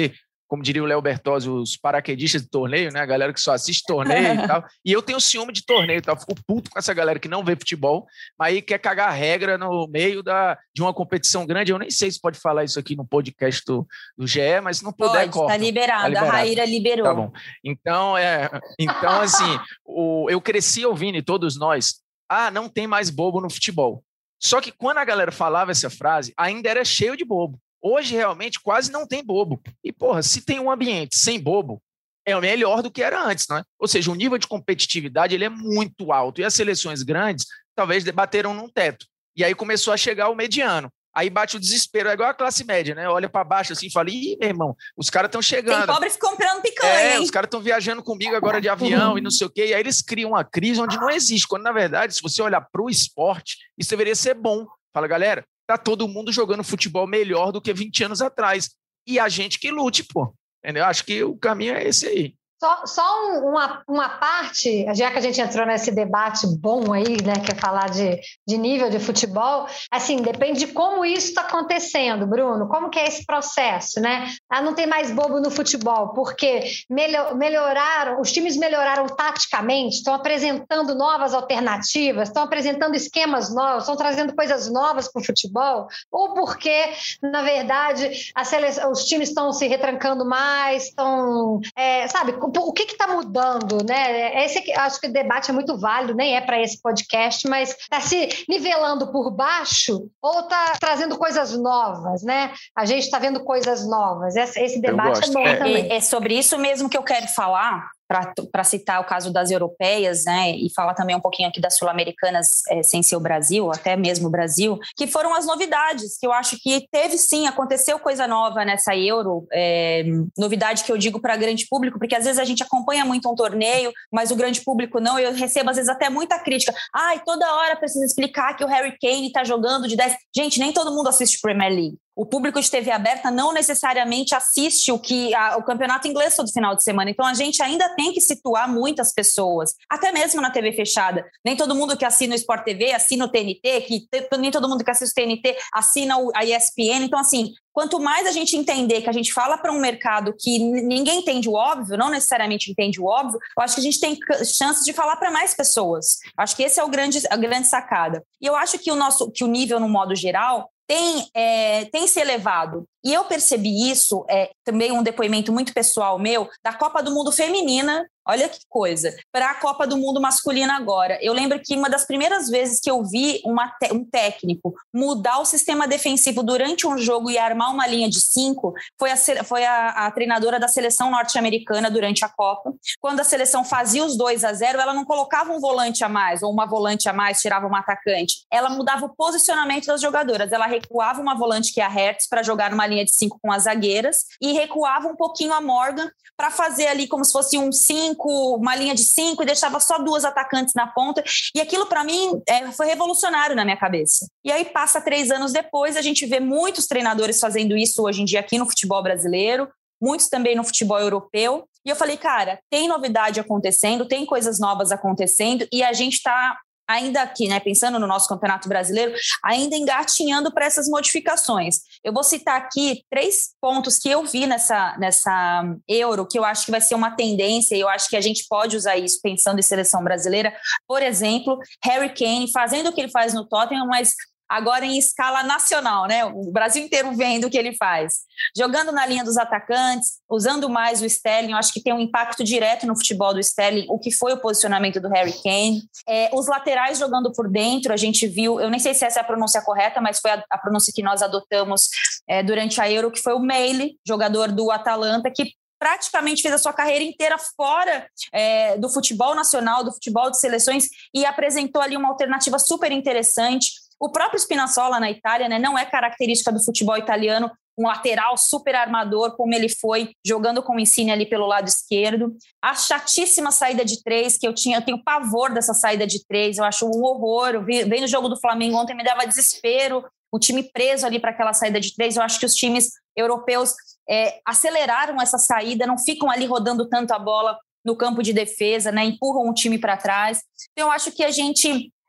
como diria o Léo Bertozzi, os paraquedistas de torneio, né? A galera que só assiste torneio e tal. E eu tenho ciúme de torneio e tal. Fico puto com essa galera que não vê futebol, mas aí quer cagar a regra no meio da, de uma competição grande. Eu nem sei se pode falar isso aqui no podcast do, do G E, mas se não puder, pode, corta. Tá liberado, tá liberado, a Raíra liberou. Tá bom. Então, é, então assim, o, eu cresci ouvindo, e todos nós, ah, não tem mais bobo no futebol. Só que quando a galera falava essa frase, ainda era cheio de bobo. Hoje, realmente, quase não tem bobo. E, porra, se tem um ambiente sem bobo, é melhor do que era antes, não é? Ou seja, o nível de competitividade ele é muito alto. E as seleções grandes, talvez, bateram num teto. E aí começou a chegar o mediano. Aí bate o desespero, é igual a classe média, né? Olha para baixo assim e fala, ih, meu irmão, os caras estão chegando. Tem pobre comprando picanha, É, hein? os caras estão viajando comigo agora de avião e não sei o quê. E aí eles criam uma crise onde não existe. Quando, na verdade, se você olhar para o esporte, isso deveria ser bom. Fala, galera, tá todo mundo jogando futebol melhor do que vinte anos atrás. E a gente que lute, pô. Entendeu? Acho que o caminho é esse aí. Só, só um, uma, uma parte, já que a gente entrou nesse debate bom aí, né, que é falar de, de nível de futebol, assim, depende de como isso está acontecendo, Bruno, como que é esse processo, né? Ah, não tem mais bobo no futebol, porque melhor, melhoraram, os times melhoraram taticamente, estão apresentando novas alternativas, estão apresentando esquemas novos, estão trazendo coisas novas para o futebol, ou porque, na verdade, a seleção, os times estão se retrancando mais, estão, é, sabe, o que está mudando, né? Esse, acho que o debate é muito válido, nem é para esse podcast, mas está se nivelando por baixo ou está trazendo coisas novas, né? A gente está vendo coisas novas. Esse, esse debate é bom é, também. É, é sobre isso mesmo que eu quero falar, para citar o caso das europeias, né, e falar também um pouquinho aqui das sul-americanas, é, sem ser o Brasil, até mesmo o Brasil, que foram as novidades, que eu acho que teve sim, aconteceu coisa nova nessa Euro, é, novidade que eu digo para grande público, porque às vezes a gente acompanha muito um torneio, mas o grande público não, eu recebo às vezes até muita crítica, ai, toda hora precisa explicar que o Harry Kane está jogando de dez, gente, nem todo mundo assiste Premier League. O público de T V aberta não necessariamente assiste o, que, a, o campeonato inglês todo final de semana. Então, a gente ainda tem que situar muitas pessoas, até mesmo na T V fechada. Nem todo mundo que assina o Sport T V assina o T N T, que te, nem todo mundo que assiste o T N T assina o, a E S P N. Então, assim, quanto mais a gente entender que a gente fala para um mercado que ninguém entende o óbvio, não necessariamente entende o óbvio, eu acho que a gente tem chance de falar para mais pessoas. Acho que esse é o grande, a grande sacada. E eu acho que o, nosso, que o nível, no modo geral, tem, é, tem se elevado. E eu percebi isso, é, também um depoimento muito pessoal meu, da Copa do Mundo Feminina, olha que coisa, para a Copa do Mundo Masculina agora. Eu lembro que uma das primeiras vezes que eu vi uma te- um técnico mudar o sistema defensivo durante um jogo e armar uma linha de cinco foi, a, foi a, a treinadora da seleção norte-americana durante a Copa. Quando a seleção fazia os dois a zero, ela não colocava um volante a mais ou uma volante a mais, tirava uma atacante. Ela mudava o posicionamento das jogadoras. Ela recuava uma volante que é a Hertz para jogar numa linha de cinco com as zagueiras e recuava um pouquinho a Morgan para fazer ali como se fosse um cinco, uma linha de cinco, e deixava só duas atacantes na ponta. E aquilo, para mim, é, foi revolucionário na minha cabeça. E aí, passa três anos depois, a gente vê muitos treinadores fazendo isso hoje em dia aqui no futebol brasileiro, muitos também no futebol europeu. E eu falei, cara, tem novidade acontecendo, tem coisas novas acontecendo, e a gente está ainda aqui, né, pensando no nosso Campeonato Brasileiro, ainda engatinhando para essas modificações. Eu vou citar aqui três pontos que eu vi nessa, nessa Euro, que eu acho que vai ser uma tendência, e eu acho que a gente pode usar isso pensando em seleção brasileira. Por exemplo, Harry Kane fazendo o que ele faz no Tottenham, mas agora em escala nacional, né? O Brasil inteiro vendo o que ele faz. Jogando na linha dos atacantes, usando mais o Sterling, eu acho que tem um impacto direto no futebol do Sterling, o que foi o posicionamento do Harry Kane. É, os laterais jogando por dentro, a gente viu, eu nem sei se essa é a pronúncia correta, mas foi a, a pronúncia que nós adotamos é, durante a Euro, que foi o Meili, jogador do Atalanta, que praticamente fez a sua carreira inteira fora é, do futebol nacional, do futebol de seleções, e apresentou ali uma alternativa super interessante. O próprio Spinazzola na Itália, né, não é característica do futebol italiano, um lateral super armador, como ele foi, jogando com o Insigne ali pelo lado esquerdo. A chatíssima saída de três, que eu tinha, eu tenho pavor dessa saída de três, eu acho um horror. Eu vi, vendo o jogo do Flamengo ontem, me dava desespero, o time preso ali para aquela saída de três. Eu acho que os times europeus é, aceleraram essa saída, não ficam ali rodando tanto a bola no campo de defesa, né, empurram o time para trás. Então, eu acho que a gente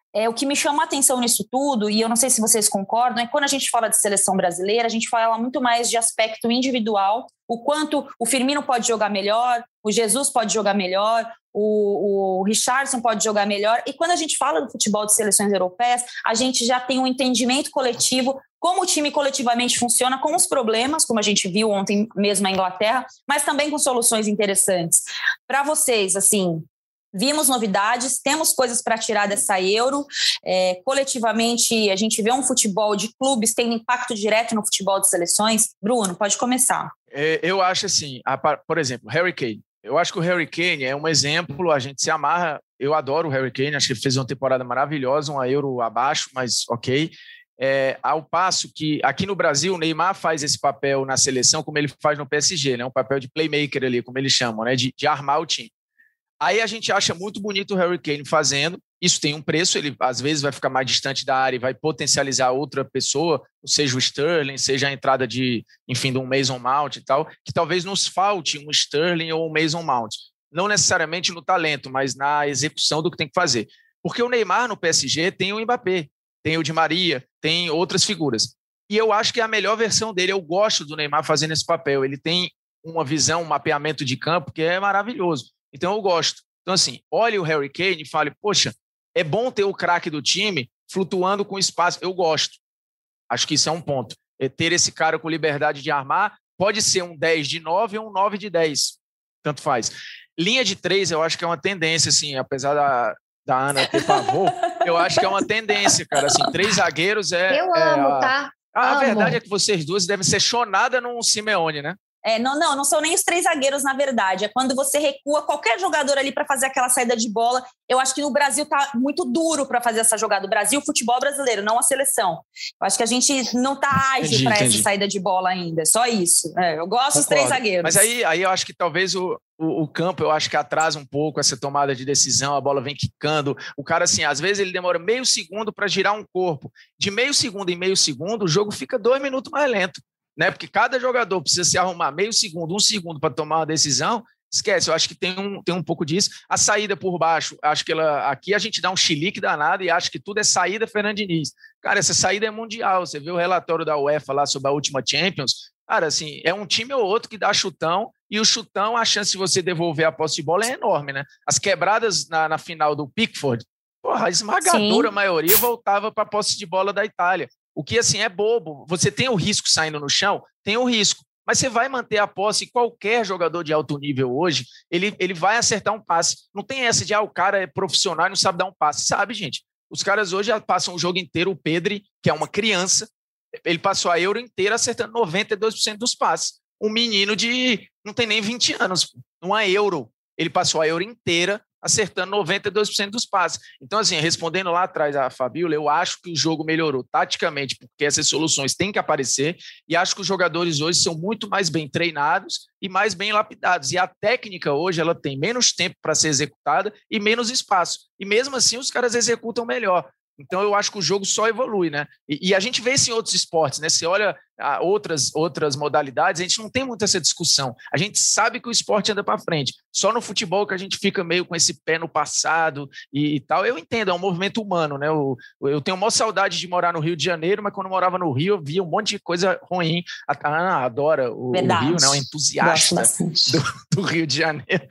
É, o que me chama a atenção nisso tudo, e eu não sei se vocês concordam, é que quando a gente fala de seleção brasileira, a gente fala muito mais de aspecto individual, o quanto o Firmino pode jogar melhor, o Jesus pode jogar melhor, o, o Richarlison pode jogar melhor, e quando a gente fala do futebol de seleções europeias, a gente já tem um entendimento coletivo, como o time coletivamente funciona, com os problemas, como a gente viu ontem mesmo na Inglaterra, mas também com soluções interessantes. Para vocês, assim... Vimos novidades, temos coisas para tirar dessa Euro. É, coletivamente, a gente vê um futebol de clubes tendo impacto direto no futebol de seleções. Bruno, pode começar. É, eu acho assim, a, por exemplo, Harry Kane. Eu acho que o Harry Kane é um exemplo, a gente se amarra. Eu adoro o Harry Kane, acho que ele fez uma temporada maravilhosa, uma Euro abaixo, mas ok. É, ao passo que aqui no Brasil o Neymar faz esse papel na seleção como ele faz no P S G, né? Um papel de playmaker ali, como eles chamam, né? de, de armar o time. Aí a gente acha muito bonito o Harry Kane fazendo, isso tem um preço, ele às vezes vai ficar mais distante da área e vai potencializar outra pessoa, seja o Sterling, seja a entrada de, enfim, de um Mason Mount e tal, que talvez nos falte um Sterling ou um Mason Mount, não necessariamente no talento, mas na execução do que tem que fazer. Porque o Neymar no P S G tem o Mbappé, tem o Di Maria, tem outras figuras. E eu acho que é a melhor versão dele, eu gosto do Neymar fazendo esse papel, ele tem uma visão, um mapeamento de campo que é maravilhoso. Então eu gosto. Então assim, olhe o Harry Kane e fale, poxa, é bom ter o craque do time flutuando com espaço. Eu gosto. Acho que isso é um ponto. É ter esse cara com liberdade de armar, pode ser um dez de nove ou um nove de dez. Tanto faz. Linha de três, eu acho que é uma tendência, assim, apesar da, da Ana ter pavor, eu acho que é uma tendência, cara. Assim, três zagueiros é... Eu é amo, a... tá? A, amo. verdade é que vocês duas devem ser chonada num Simeone, né? É, não, não, não são nem os três zagueiros, na verdade. É quando você recua qualquer jogador ali para fazer aquela saída de bola. Eu acho que no Brasil tá muito duro para fazer essa jogada. O Brasil, o futebol brasileiro, não a seleção. Eu acho que a gente não tá ágil para essa saída de bola ainda. Só isso. É, eu gosto Concordo. dos três zagueiros. Mas aí, aí eu acho que talvez o, o, o campo, eu acho que atrasa um pouco essa tomada de decisão. A bola vem quicando. O cara, assim, às vezes ele demora meio segundo para girar um corpo. De meio segundo em meio segundo, o jogo fica dois minutos mais lento. Né? Porque cada jogador precisa se arrumar meio segundo, um segundo para tomar uma decisão, esquece, eu acho que tem um, tem um pouco disso. A saída por baixo, acho que ela, aqui a gente dá um chilique danado e acha que tudo é saída Fernando Diniz. Cara, essa saída é mundial, você viu o relatório da UEFA lá sobre a última Champions, cara, assim, é um time ou outro que dá chutão, e o chutão, a chance de você devolver a posse de bola é enorme, né? As quebradas na, na final do Pickford, porra, a esmagadora Sim. maioria voltava para a posse de bola da Itália. O que, assim, é bobo. Você tem o risco saindo no chão? Tem o risco. Mas você vai manter a posse e qualquer jogador de alto nível hoje, ele, ele vai acertar um passe. Não tem essa de, ah, o cara é profissional e não sabe dar um passe. Sabe, gente? Os caras hoje já passam o jogo inteiro. O Pedri, que é uma criança, ele passou a Euro inteira acertando noventa e dois por cento dos passes. Um menino de... não tem nem vinte anos. Numa Euro. Ele passou a Euro inteira acertando noventa e dois por cento dos passes. Então, assim, respondendo lá atrás a Fabíola, eu acho que o jogo melhorou taticamente, porque essas soluções têm que aparecer, e acho que os jogadores hoje são muito mais bem treinados e mais bem lapidados. E a técnica hoje, ela tem menos tempo para ser executada e menos espaço. E mesmo assim, os caras executam melhor. Então, eu acho que o jogo só evolui, né? E, e a gente vê isso em outros esportes, né? Você olha a outras, outras modalidades, a gente não tem muito essa discussão. A gente sabe que o esporte anda para frente. Só no futebol que a gente fica meio com esse pé no passado e, e tal. Eu entendo, é um movimento humano, né? Eu, eu tenho maior saudade de morar no Rio de Janeiro, mas quando eu morava no Rio, eu via um monte de coisa ruim. A Ana adora o, o Rio, né? Um entusiasta do, do Rio de Janeiro.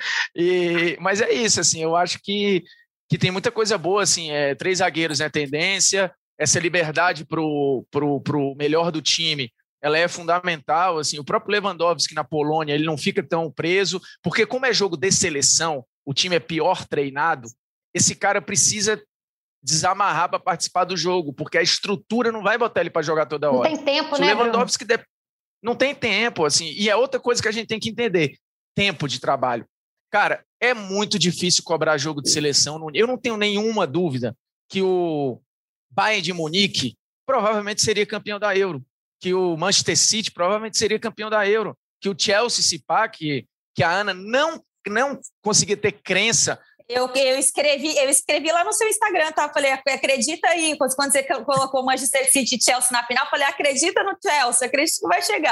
E, mas é isso, assim, eu acho que que tem muita coisa boa, assim, é, três zagueiros, né, tendência, essa liberdade para o pro, pro melhor do time, ela é fundamental, assim, o próprio Lewandowski na Polônia, ele não fica tão preso, porque como é jogo de seleção, o time é pior treinado, esse cara precisa desamarrar para participar do jogo, porque a estrutura não vai botar ele para jogar toda hora. Não tem tempo, Se né, o Lewandowski de... não tem tempo, assim, e é outra coisa que a gente tem que entender, tempo de trabalho. Cara, é muito difícil cobrar jogo de seleção. Eu não tenho nenhuma dúvida que o Bayern de Munique provavelmente seria campeão da Euro, que o Manchester City provavelmente seria campeão da Euro, que o Chelsea, se pá, que, que a Ana não, não conseguia ter crença. Eu, eu, escrevi, eu escrevi lá no seu Instagram, tá? Falei, acredita aí, quando você colocou o Manchester City e Chelsea na final, falei, acredita no Chelsea, acredita que vai chegar.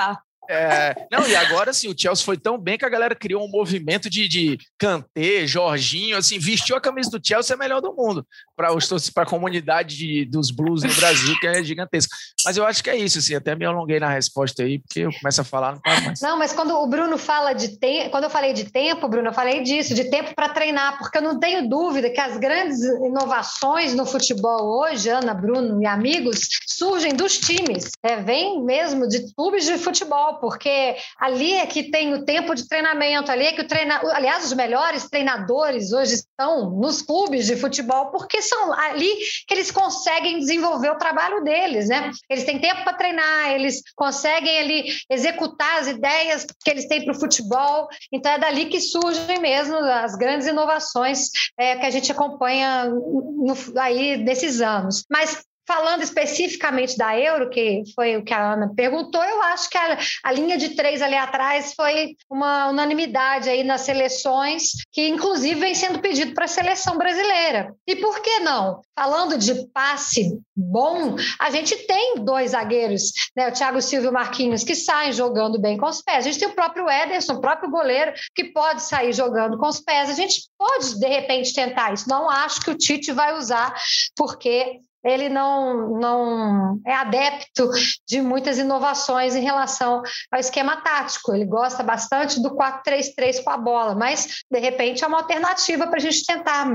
É, não, e agora assim, o Chelsea foi tão bem que a galera criou um movimento de, de Kanté, Jorginho, assim, vestiu a camisa do Chelsea é melhor do mundo para a comunidade de, dos Blues no Brasil, que é gigantesca. Mas eu acho que é isso, assim, até me alonguei na resposta aí, porque eu começo a falar, não paro mais. Não, mas quando o Bruno fala de tempo, quando eu falei de tempo, Bruno, eu falei disso, de tempo para treinar, porque eu não tenho dúvida que as grandes inovações no futebol hoje, Ana, Bruno e amigos, surgem dos times, é, vem mesmo de clubes de futebol, porque ali é que tem o tempo de treinamento, ali é que o treinador, aliás, os melhores treinadores hoje estão nos clubes de futebol, porque são ali que eles conseguem desenvolver o trabalho deles, né? Eles têm tempo para treinar, eles conseguem ali executar as ideias que eles têm para o futebol, então é dali que surgem mesmo as grandes inovações é, que a gente acompanha no, aí nesses anos. Mas falando especificamente da Euro, que foi o que a Ana perguntou, eu acho que a, a linha de três ali atrás foi uma unanimidade aí nas seleções, que inclusive vem sendo pedido para a seleção brasileira. E por que não? Falando de passe bom, a gente tem dois zagueiros, né? O Thiago Silva e o Marquinhos, que saem jogando bem com os pés. A gente tem o próprio Ederson, o próprio goleiro, que pode sair jogando com os pés. A gente pode, de repente, tentar isso. Não acho que o Tite vai usar, porque ele não, não é adepto de muitas inovações em relação ao esquema tático. Ele gosta bastante do quatro três três com a bola, mas, de repente, é uma alternativa para a gente tentar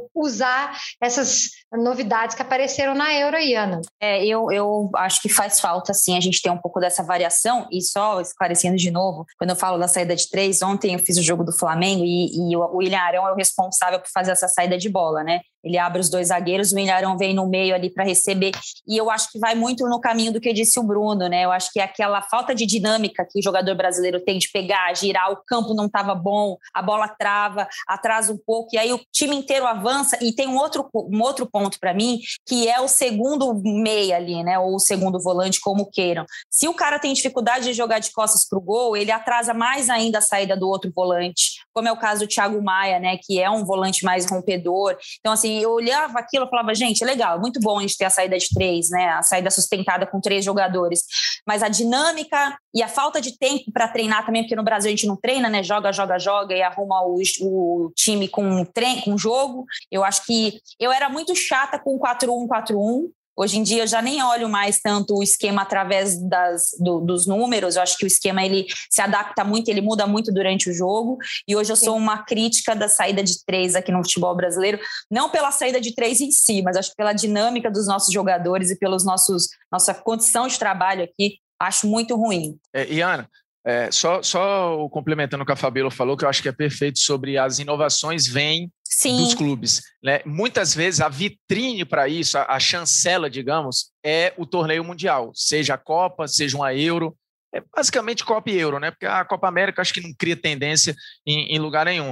usar essas novidades que apareceram na Euro, Ana. É, eu, eu acho que faz falta, sim, a gente ter um pouco dessa variação, e só esclarecendo de novo, quando eu falo da saída de três, ontem eu fiz o jogo do Flamengo e, e o William Arão é o responsável por fazer essa saída de bola, né? Ele abre os dois zagueiros, o William Arão vem no meio ali para receber, e eu acho que vai muito no caminho do que disse o Bruno, né? Eu acho que é aquela falta de dinâmica que o jogador brasileiro tem de pegar, girar, o campo não estava bom, a bola trava, atrasa um pouco, e aí o time inteiro avança, e tem um outro, um outro ponto para mim, que é o segundo meia ali, né? Ou o segundo volante, como queiram. Se o cara tem dificuldade de jogar de costas pro gol, ele atrasa mais ainda a saída do outro volante, como é o caso do Thiago Maia, né? Que é um volante mais rompedor. Então, assim, eu olhava aquilo e falava, gente, legal, muito bom a gente ter a saída de três, né? A saída sustentada com três jogadores. Mas a dinâmica e a falta de tempo para treinar também, porque no Brasil a gente não treina, né? Joga, joga, joga e arruma o, o time com treino, com jogo. Eu acho que eu era muito chata com quatro um quatro um. Hoje em dia eu já nem olho mais tanto o esquema através das, do, dos números. Eu acho que o esquema ele se adapta muito, ele muda muito durante o jogo. E hoje eu sou uma crítica da saída de três aqui no futebol brasileiro. Não pela saída de três em si, mas acho que pela dinâmica dos nossos jogadores e pelos nossos nossa condição de trabalho aqui. Acho muito ruim. É, e Ana, é, só, só complementando o que a Fabíola falou, que eu acho que é perfeito sobre as inovações vêm Sim. dos clubes, né? Muitas vezes a vitrine para isso, a, a chancela, digamos, é o torneio mundial, seja a Copa, seja uma Euro, é basicamente Copa e Euro, né? Porque a Copa América acho que não cria tendência em, em lugar nenhum,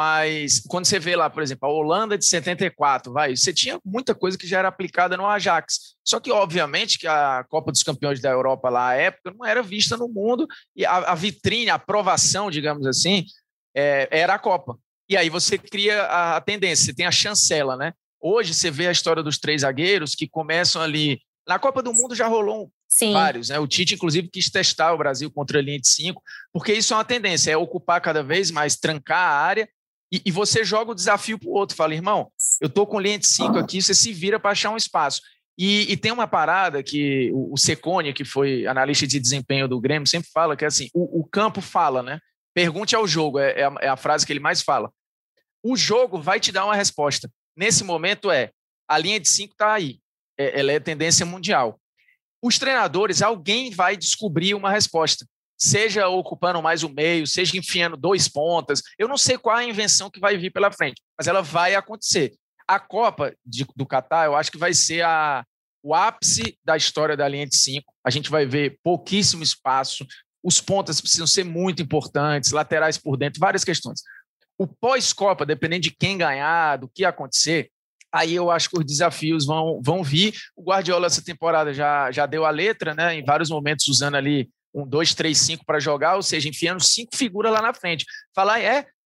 mas quando você vê lá, por exemplo, a Holanda de setenta e quatro, vai, você tinha muita coisa que já era aplicada no Ajax, só que obviamente que a Copa dos Campeões da Europa lá à época não era vista no mundo e a, a vitrine, a aprovação, digamos assim, é, era a Copa. E aí você cria a tendência, você tem a chancela, né? Hoje você vê a história dos três zagueiros que começam ali... Na Copa do Mundo já rolou Sim. vários, né? O Tite, inclusive, quis testar o Brasil contra a linha de cinco, porque isso é uma tendência, é ocupar cada vez mais, trancar a área, e, e você joga o desafio para o outro. Fala, irmão, eu tô com linha de cinco aqui, você se vira para achar um espaço. E, e tem uma parada que o, o Cecconi, que foi analista de desempenho do Grêmio, sempre fala, que é assim, o, o campo fala, né? Pergunte ao jogo, é, é, a, é a frase que ele mais fala. O jogo vai te dar uma resposta. Nesse momento é, a linha de cinco está aí, é, ela é tendência mundial. Os treinadores, alguém vai descobrir uma resposta, seja ocupando mais o meio, seja enfiando dois pontas, eu não sei qual é a invenção que vai vir pela frente, mas ela vai acontecer. A Copa de, do Catar, eu acho que vai ser a, o ápice da história da linha de cinco, a gente vai ver pouquíssimo espaço, os pontas precisam ser muito importantes, laterais por dentro, várias questões. O pós-Copa, dependendo de quem ganhar, do que acontecer, aí eu acho que os desafios vão, vão vir. O Guardiola essa temporada já, já deu a letra, né? Em vários momentos usando ali um dois três cinco para jogar, ou seja, enfiando cinco figuras lá na frente. Falar, é,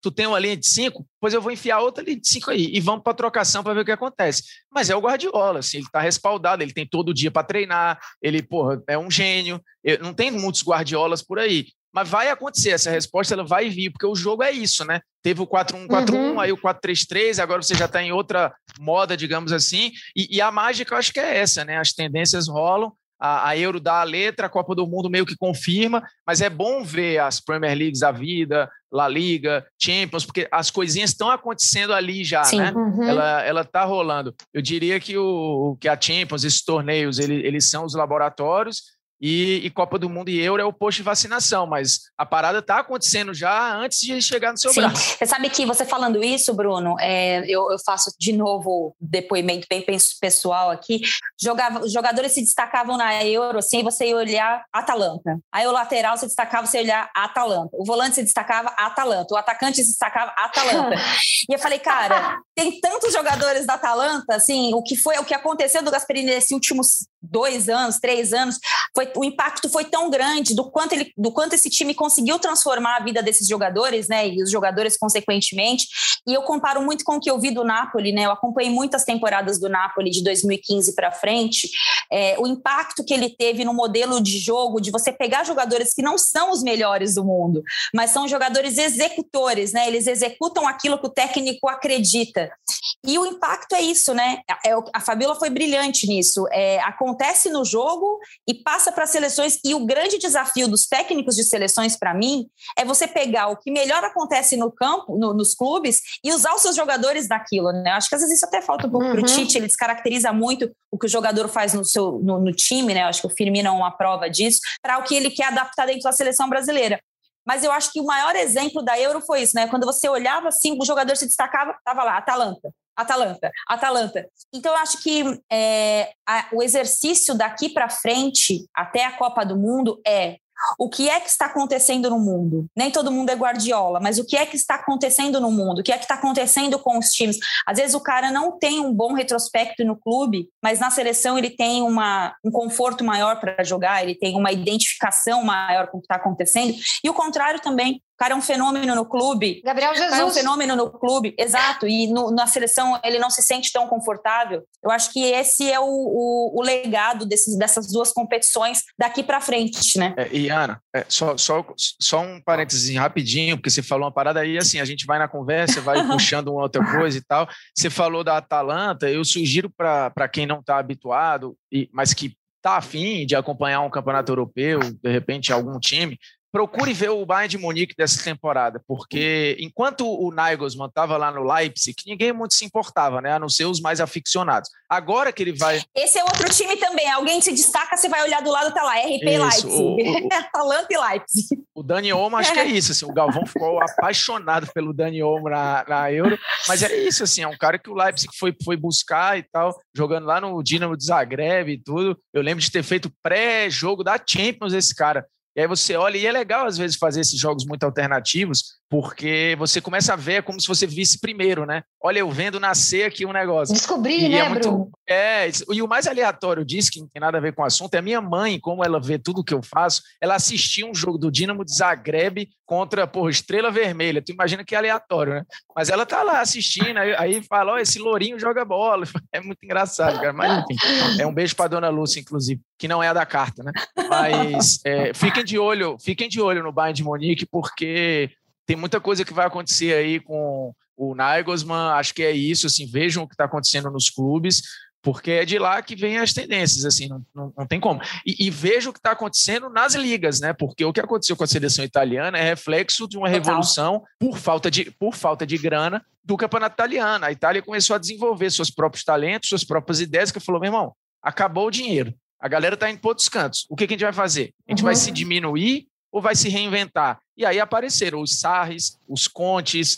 tu tem uma linha de cinco, pois eu vou enfiar outra linha de cinco aí, e vamos para trocação para ver o que acontece. Mas é o Guardiola, assim, ele está respaldado, ele tem todo dia para treinar, ele, porra, é um gênio, não tem muitos Guardiolas por aí. Mas vai acontecer, essa resposta ela vai vir, porque o jogo é isso, né? Teve o quatro um quatro um, uhum. aí o quatro três três, agora você já está em outra moda, digamos assim, e, e a mágica eu acho que é essa, né? As tendências rolam, a, a Euro dá a letra, a Copa do Mundo meio que confirma, mas é bom ver as Premier Leagues da vida, La Liga, Champions, porque as coisinhas estão acontecendo ali já, Sim, né? Uhum. Ela, ela tá rolando. Eu diria que, o, que a Champions, esses torneios, ele, eles são os laboratórios, E, e Copa do Mundo e Euro é o posto de vacinação, mas a parada está acontecendo já antes de chegar no seu Sim. braço. Você sabe que você falando isso, Bruno, é, eu, eu faço de novo depoimento bem pessoal aqui. Jogava, os jogadores se destacavam na Euro, assim, você ia olhar Atalanta. Aí o lateral se destacava, você ia olhar Atalanta. O volante se destacava Atalanta. O atacante se destacava Atalanta. E eu falei, cara, tem tantos jogadores da Atalanta, assim, o que foi, o que aconteceu do Gasperini nesses últimos dois anos, três anos, foi, o impacto foi tão grande do quanto, ele, do quanto esse time conseguiu transformar a vida desses jogadores, né, e os jogadores consequentemente, e eu comparo muito com o que eu vi do Napoli, né, eu acompanhei muitas temporadas do Napoli de dois mil e quinze para frente, é, o impacto que ele teve no modelo de jogo, de você pegar jogadores que não são os melhores do mundo, mas são jogadores executores, né, eles executam aquilo que o técnico acredita, e o impacto é isso, né, a, a Fabiola foi brilhante nisso, é, acontece no jogo e passa para as seleções, e o grande desafio dos técnicos de seleções para mim é você pegar o que melhor acontece no campo, no, nos clubes, e usar os seus jogadores daquilo, né? Acho que às vezes isso até falta um pouco uhum. para o Tite, ele descaracteriza muito o que o jogador faz no, seu, no, no time, né? Acho que o Firmino é uma prova disso, para o que ele quer adaptar dentro da seleção brasileira. Mas eu acho que o maior exemplo da Euro foi isso, né? Quando você olhava assim, o jogador se destacava, estava lá, Atalanta. Atalanta, Atalanta. Então, eu acho que é, a, o exercício daqui para frente, até a Copa do Mundo, é o que é que está acontecendo no mundo. Nem todo mundo é Guardiola, mas o que é que está acontecendo no mundo? O que é que está acontecendo com os times? Às vezes o cara não tem um bom retrospecto no clube, mas na seleção ele tem uma, um conforto maior para jogar, ele tem uma identificação maior com o que está acontecendo. E o contrário também. O cara é um fenômeno no clube. Gabriel Jesus. O cara é um fenômeno no clube, exato. E no, na seleção ele não se sente tão confortável. Eu acho que esse é o, o, o legado desses, dessas duas competições daqui para frente, né? É, e Ana, é, só, só, só um parênteses rapidinho, porque você falou uma parada aí, assim, a gente vai na conversa, vai puxando uma outra coisa e tal. Você falou da Atalanta, eu sugiro para quem não está habituado, e, mas que está afim de acompanhar um campeonato europeu, de repente algum time, procure ver o Bayern de Munique dessa temporada, porque enquanto o Nagelsmann estava lá no Leipzig, ninguém muito se importava, né? A não ser os mais aficionados. Agora que ele vai... Esse é outro time também. Alguém se destaca, você vai olhar do lado, tá lá, R P isso, Leipzig. O, o, Atalanta e Leipzig. O Dani Olmo, acho que é isso. Assim, o Galvão ficou apaixonado pelo Dani Olmo na, na Euro, mas é isso, assim, é um cara que o Leipzig foi, foi buscar e tal, jogando lá no Dinamo de Zagreb e tudo. Eu lembro de ter feito pré-jogo da Champions esse cara. E aí você olha, e é legal às vezes fazer esses jogos muito alternativos, porque você começa a ver como se você visse primeiro, né? Olha, eu vendo nascer aqui um negócio. Descobrir, né, é muito, Bruno? É, e o mais aleatório disso, que não tem nada a ver com o assunto, é a minha mãe, como ela vê tudo que eu faço, ela assistiu um jogo do Dinamo de Zagreb contra, porra, Estrela Vermelha. Tu imagina que é aleatório, né? Mas ela tá lá assistindo, aí, aí fala, ó, esse lourinho joga bola. É muito engraçado, cara. Mas, enfim, é um beijo pra Dona Lúcia, inclusive, que não é a da carta, né? Mas é, fiquem de olho, fiquem de olho no Bayern de Munique, porque tem muita coisa que vai acontecer aí com o Nagelsmann, acho que é isso, assim, vejam o que está acontecendo nos clubes, porque é de lá que vem as tendências, assim, não, não, não tem como. E, e veja o que está acontecendo nas ligas, né? Porque o que aconteceu com a seleção italiana é reflexo de uma Total. revolução por falta de, por falta de grana do campeonato italiano. A Itália começou a desenvolver seus próprios talentos, suas próprias ideias, que falou, meu irmão, acabou o dinheiro, a galera está indo para outros cantos, o que, que a gente vai fazer? A gente uhum. vai se diminuir ou vai se reinventar? E aí apareceram os Sarris, os Contes,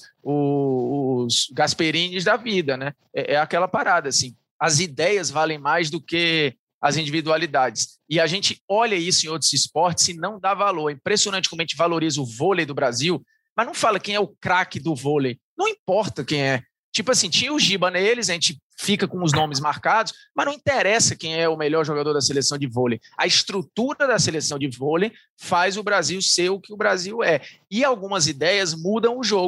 os Gasperinis da vida, né? É, é aquela parada, assim, as ideias valem mais do que as individualidades. E a gente olha isso em outros esportes e não dá valor. É impressionante como a gente valoriza o vôlei do Brasil, mas não fala quem é o craque do vôlei. Não importa quem é. Tipo assim, tinha o Giba neles, a gente fica com os nomes marcados, mas não interessa quem é o melhor jogador da seleção de vôlei. A estrutura da seleção de vôlei faz o Brasil ser o que o Brasil é. E algumas ideias mudam o jogo.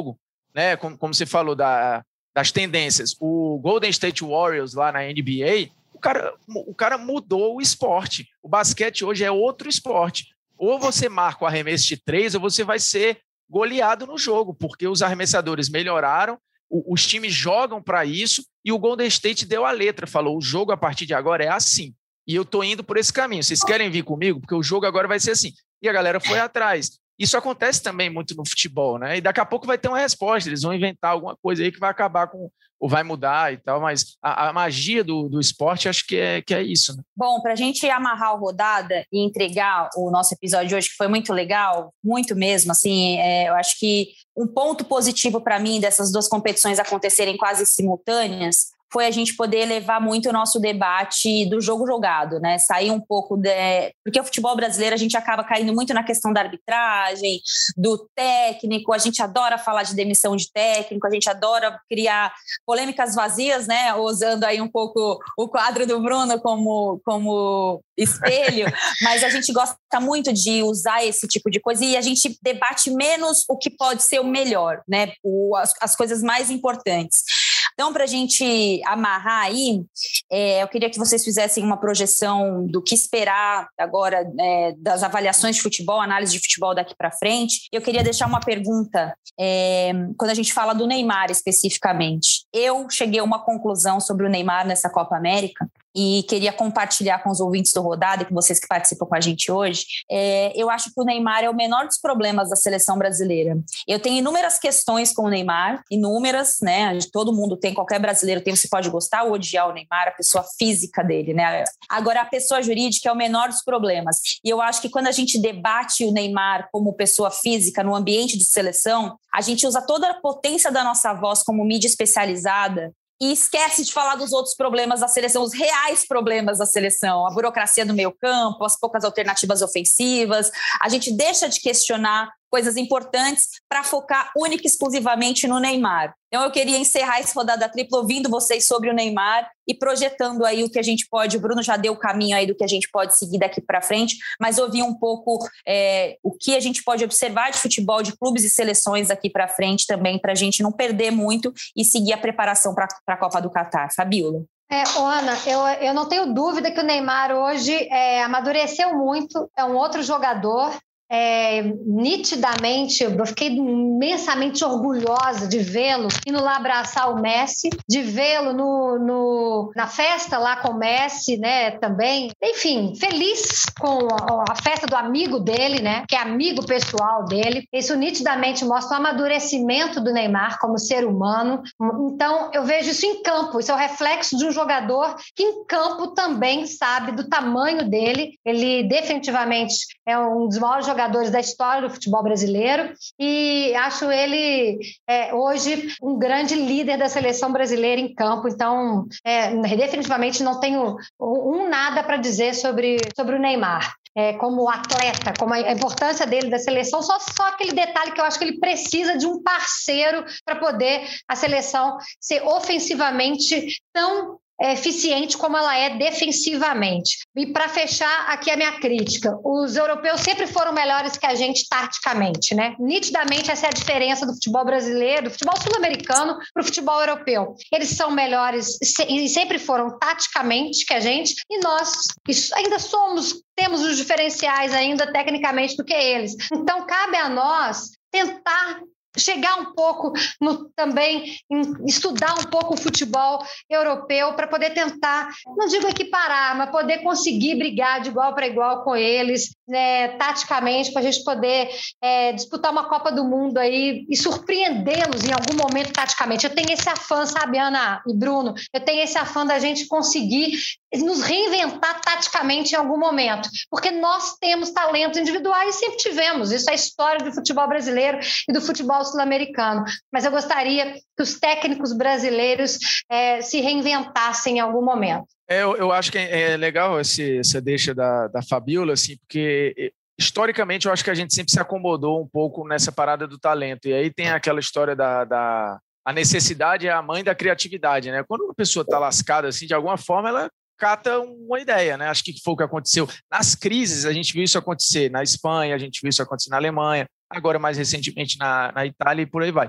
né, como, como você falou, da, das tendências. O Golden State Warriors lá na N B A, o cara, o cara mudou o esporte. O basquete hoje é outro esporte. Ou você marca o arremesso de três, ou você vai ser goleado no jogo, porque os arremessadores melhoraram, o, os times jogam para isso, e o Golden State deu a letra, falou, o jogo a partir de agora é assim. E eu estou indo por esse caminho. Vocês querem vir comigo? Porque o jogo agora vai ser assim. E a galera foi atrás. Isso acontece também muito no futebol, né? E daqui a pouco vai ter uma resposta. Eles vão inventar alguma coisa aí que vai acabar com... ou vai mudar e tal. Mas a, a magia do, do esporte, acho que é, que é isso, né? Bom, para a gente amarrar o Rodada e entregar o nosso episódio de hoje, que foi muito legal, muito mesmo, assim, é, eu acho que um ponto positivo para mim dessas duas competições acontecerem quase simultâneas foi a gente poder levar muito o nosso debate do jogo jogado, né? Sair um pouco de... Porque o futebol brasileiro, a gente acaba caindo muito na questão da arbitragem, do técnico, a gente adora falar de demissão de técnico, a gente adora criar polêmicas vazias, né? Usando aí um pouco o quadro do Bruno como, como espelho, mas a gente gosta muito de usar esse tipo de coisa e a gente debate menos o que pode ser o melhor, né? O, as, as coisas mais importantes. Então, para a gente amarrar aí, é, eu queria que vocês fizessem uma projeção do que esperar agora é, das avaliações de futebol, análise de futebol daqui para frente. Eu queria deixar uma pergunta, é, quando a gente fala do Neymar especificamente. Eu cheguei a uma conclusão sobre o Neymar nessa Copa América e queria compartilhar com os ouvintes do Rodada e com vocês que participam com a gente hoje. É, eu acho que o Neymar é o menor dos problemas da seleção brasileira. Eu tenho inúmeras questões com o Neymar, inúmeras, né? Todo mundo tem, qualquer brasileiro tem, você pode gostar ou odiar o Neymar, a pessoa física dele, né? Agora, a pessoa jurídica é o menor dos problemas. E eu acho que quando a gente debate o Neymar como pessoa física no ambiente de seleção, a gente usa toda a potência da nossa voz como mídia especializada e esquece de falar dos outros problemas da seleção, os reais problemas da seleção, a burocracia do meio campo, as poucas alternativas ofensivas. A gente deixa de questionar coisas importantes para focar única e exclusivamente no Neymar. Então eu queria encerrar esse Rodada Tripla ouvindo vocês sobre o Neymar e projetando aí o que a gente pode, o Bruno já deu o caminho aí do que a gente pode seguir daqui para frente, mas ouvir um pouco é, o que a gente pode observar de futebol, de clubes e seleções daqui para frente também, para a gente não perder muito e seguir a preparação para a Copa do Catar. Fabíola. É, Ana, eu, eu não tenho dúvida que o Neymar hoje é, amadureceu muito, é um outro jogador. É, nitidamente, eu fiquei imensamente orgulhosa de vê-lo indo lá abraçar o Messi, de vê-lo no, no, na festa lá com o Messi, né, também. Enfim, feliz com a, a festa do amigo dele, né, que é amigo pessoal dele. Isso nitidamente mostra o amadurecimento do Neymar como ser humano. Então, eu vejo isso em campo. Isso é o reflexo de um jogador que em campo também sabe do tamanho dele. Ele definitivamente é um dos maiores jogadores jogadores da história do futebol brasileiro e acho ele é, hoje um grande líder da seleção brasileira em campo, então é, definitivamente não tenho um nada para dizer sobre, sobre o Neymar. É, como atleta, como a importância dele da seleção, só, só aquele detalhe que eu acho que ele precisa de um parceiro para poder a seleção ser ofensivamente tão É, eficiente como ela é defensivamente. E para fechar aqui a minha crítica, os europeus sempre foram melhores que a gente taticamente, né? Nitidamente essa é a diferença do futebol brasileiro, do futebol sul-americano para o futebol europeu. Eles são melhores e sempre foram taticamente que a gente, e nós ainda somos, temos os diferenciais ainda tecnicamente do que eles. Então cabe a nós tentar chegar um pouco no, também em estudar um pouco o futebol europeu para poder tentar, não digo equiparar, mas poder conseguir brigar de igual para igual com eles, né, taticamente, para a gente poder é, disputar uma Copa do Mundo aí e surpreendê-los em algum momento taticamente. Eu tenho esse afã, sabe, Ana e Bruno? Eu tenho esse afã da gente conseguir nos reinventar taticamente em algum momento, porque nós temos talentos individuais e sempre tivemos. Isso é a história do futebol brasileiro e do futebol sul-americano. Mas eu gostaria que os técnicos brasileiros é, se reinventassem em algum momento. É, eu, eu acho que é legal esse, essa deixa da, da Fabíola, assim, porque historicamente eu acho que a gente sempre se acomodou um pouco nessa parada do talento. E aí tem aquela história da... da a necessidade é a mãe da criatividade, né? Quando uma pessoa está lascada, assim, de alguma forma, ela cata uma ideia, né? Acho que foi o que aconteceu. Nas crises, a gente viu isso acontecer na Espanha, a gente viu isso acontecer na Alemanha, agora mais recentemente na, na Itália e por aí vai.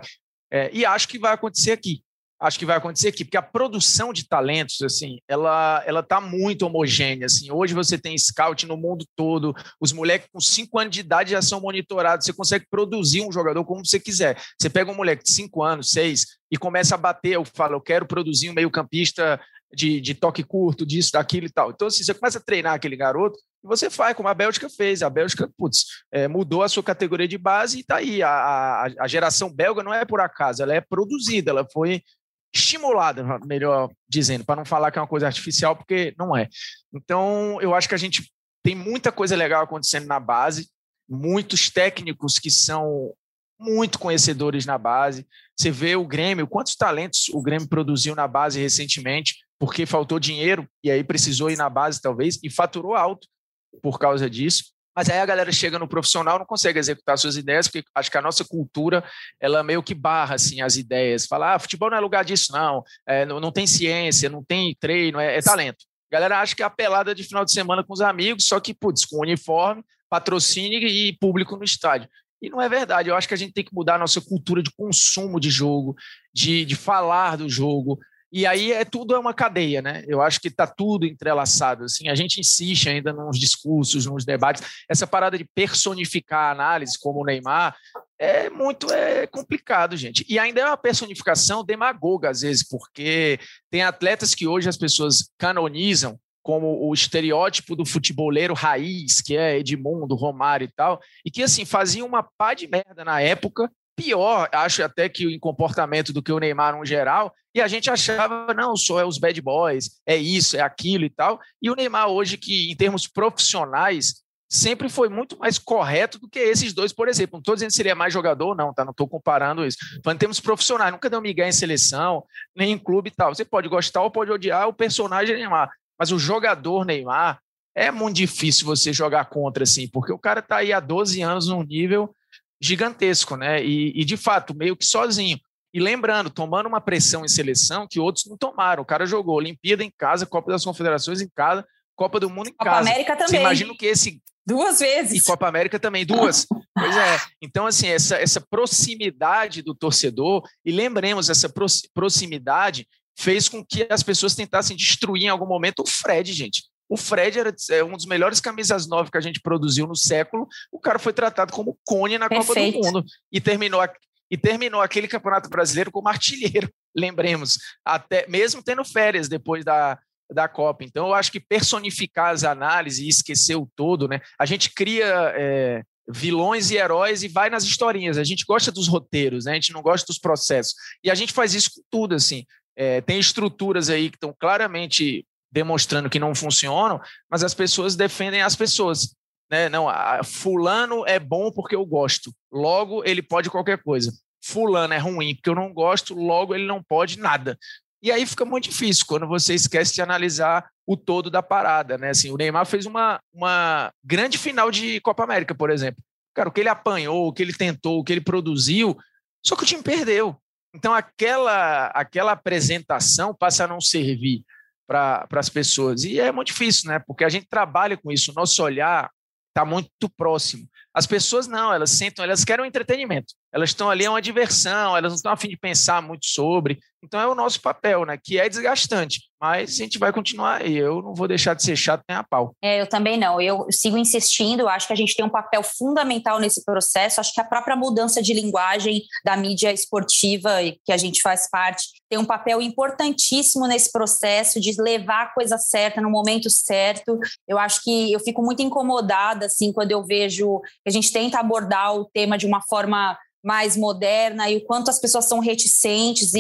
É, e acho que vai acontecer aqui. Acho que vai acontecer aqui, porque a produção de talentos, assim, ela ela está muito homogênea. Assim. Hoje você tem scout no mundo todo, os moleques com cinco anos de idade já são monitorados, você consegue produzir um jogador como você quiser. Você pega um moleque de cinco anos, seis, e começa a bater, eu falo, eu quero produzir um meio-campista de, de toque curto, disso, daquilo e tal. Então, assim, você começa a treinar aquele garoto, e você faz, como a Bélgica fez. A Bélgica, putz, é, mudou a sua categoria de base e está aí. A, a, a geração belga não é por acaso, ela é produzida, ela foi estimulada, melhor dizendo, para não falar que é uma coisa artificial, porque não é. Então, eu acho que a gente tem muita coisa legal acontecendo na base, muitos técnicos que são muito conhecedores na base. Você vê o Grêmio, quantos talentos o Grêmio produziu na base recentemente, porque faltou dinheiro, e aí precisou ir na base, talvez, e faturou alto por causa disso. Mas aí a galera chega no profissional, não consegue executar suas ideias, porque acho que a nossa cultura, ela meio que barra assim, as ideias. Fala, ah, futebol não é lugar disso, não. É, não, não tem ciência, não tem treino, é, é talento. A galera acha que é a pelada de final de semana com os amigos, só que, putz, com uniforme, patrocínio e público no estádio. E não é verdade. Eu acho que a gente tem que mudar a nossa cultura de consumo de jogo, de, de falar do jogo. E aí é tudo é uma cadeia, né? Eu acho que está tudo entrelaçado. Assim, a gente insiste ainda nos discursos, nos debates. Essa parada de personificar a análise, como o Neymar, é muito é complicado, gente. E ainda é uma personificação demagoga, às vezes, porque tem atletas que hoje as pessoas canonizam como o estereótipo do futeboleiro raiz, que é Edmundo, Romário e tal, e que, assim, faziam uma pá de merda na época, pior, acho até que em comportamento do que o Neymar no geral, e a gente achava, não, só é os bad boys, é isso, é aquilo e tal, e o Neymar hoje, que em termos profissionais, sempre foi muito mais correto do que esses dois, por exemplo. Não estou dizendo se ele é mais jogador, não, tá? Não estou comparando isso. Falando em termos profissionais, nunca deu migué em seleção, nem em clube e tal. Você pode gostar ou pode odiar o personagem Neymar, mas o jogador Neymar é muito difícil você jogar contra, assim, porque o cara está aí há doze anos num nível gigantesco, né? E, e, de fato, meio que sozinho. E lembrando, tomando uma pressão em seleção que outros não tomaram. O cara jogou Olimpíada em casa, Copa das Confederações em casa, Copa do Mundo em Copa casa. América também. Você imagina que esse... Duas vezes. E Copa América também, duas. Pois é. Então, assim, essa, essa proximidade do torcedor, e lembremos, essa proximidade fez com que as pessoas tentassem destruir em algum momento o Fred, gente. O Fred era um dos melhores camisas nove que a gente produziu no século. O cara foi tratado como cone na Perfeito. Copa do Mundo. E terminou, e terminou aquele Campeonato Brasileiro como artilheiro, lembremos. Até, mesmo tendo férias depois da, da Copa. Então, eu acho que personificar as análises e esquecer o todo, né? A gente cria é, vilões e heróis e vai nas historinhas. A gente gosta dos roteiros, né? A gente não gosta dos processos. E a gente faz isso com tudo, assim. É, tem estruturas aí que estão claramente demonstrando que não funcionam, mas as pessoas defendem as pessoas, né? Não, a, fulano é bom porque eu gosto, logo ele pode qualquer coisa. Fulano é ruim porque eu não gosto, logo ele não pode nada. E aí fica muito difícil quando você esquece de analisar o todo da parada, né? Assim, o Neymar fez uma, uma grande final de Copa América, por exemplo. Cara, o que ele apanhou, o que ele tentou, o que ele produziu, só que o time perdeu. Então aquela, aquela apresentação passa a não servir para as pessoas. E é muito difícil, né? Porque a gente trabalha com isso, o nosso olhar está muito próximo. As pessoas não, elas sentam, elas querem um entretenimento. Elas estão ali, é uma diversão, elas não estão a fim de pensar muito sobre. Então é o nosso papel, né? Que é desgastante. Mas a gente vai continuar e eu não vou deixar de ser chato nem a pau. É, eu também não. Eu sigo insistindo, acho que a gente tem um papel fundamental nesse processo. Acho que a própria mudança de linguagem da mídia esportiva, que a gente faz parte, tem um papel importantíssimo nesse processo de levar a coisa certa no momento certo. Eu acho que eu fico muito incomodada, assim, quando eu vejo que a gente tenta abordar o tema de uma forma mais moderna e o quanto as pessoas são reticentes e,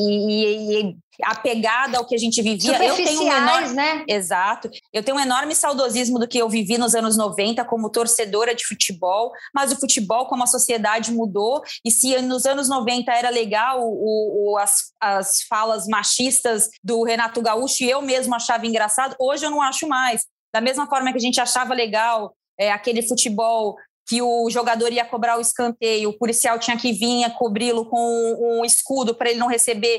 e, e apegada ao que a gente vivia. Eu tenho um enorme, né? Exato. Eu tenho um enorme saudosismo do que eu vivi nos anos noventa como torcedora de futebol, mas o futebol, como a sociedade mudou, e se nos anos noventa era legal o, o, as, as falas machistas do Renato Gaúcho e eu mesmo achava engraçado, hoje eu não acho mais. Da mesma forma que a gente achava legal é, aquele futebol que o jogador ia cobrar o escanteio, o policial tinha que vir a cobri-lo com um escudo para ele não receber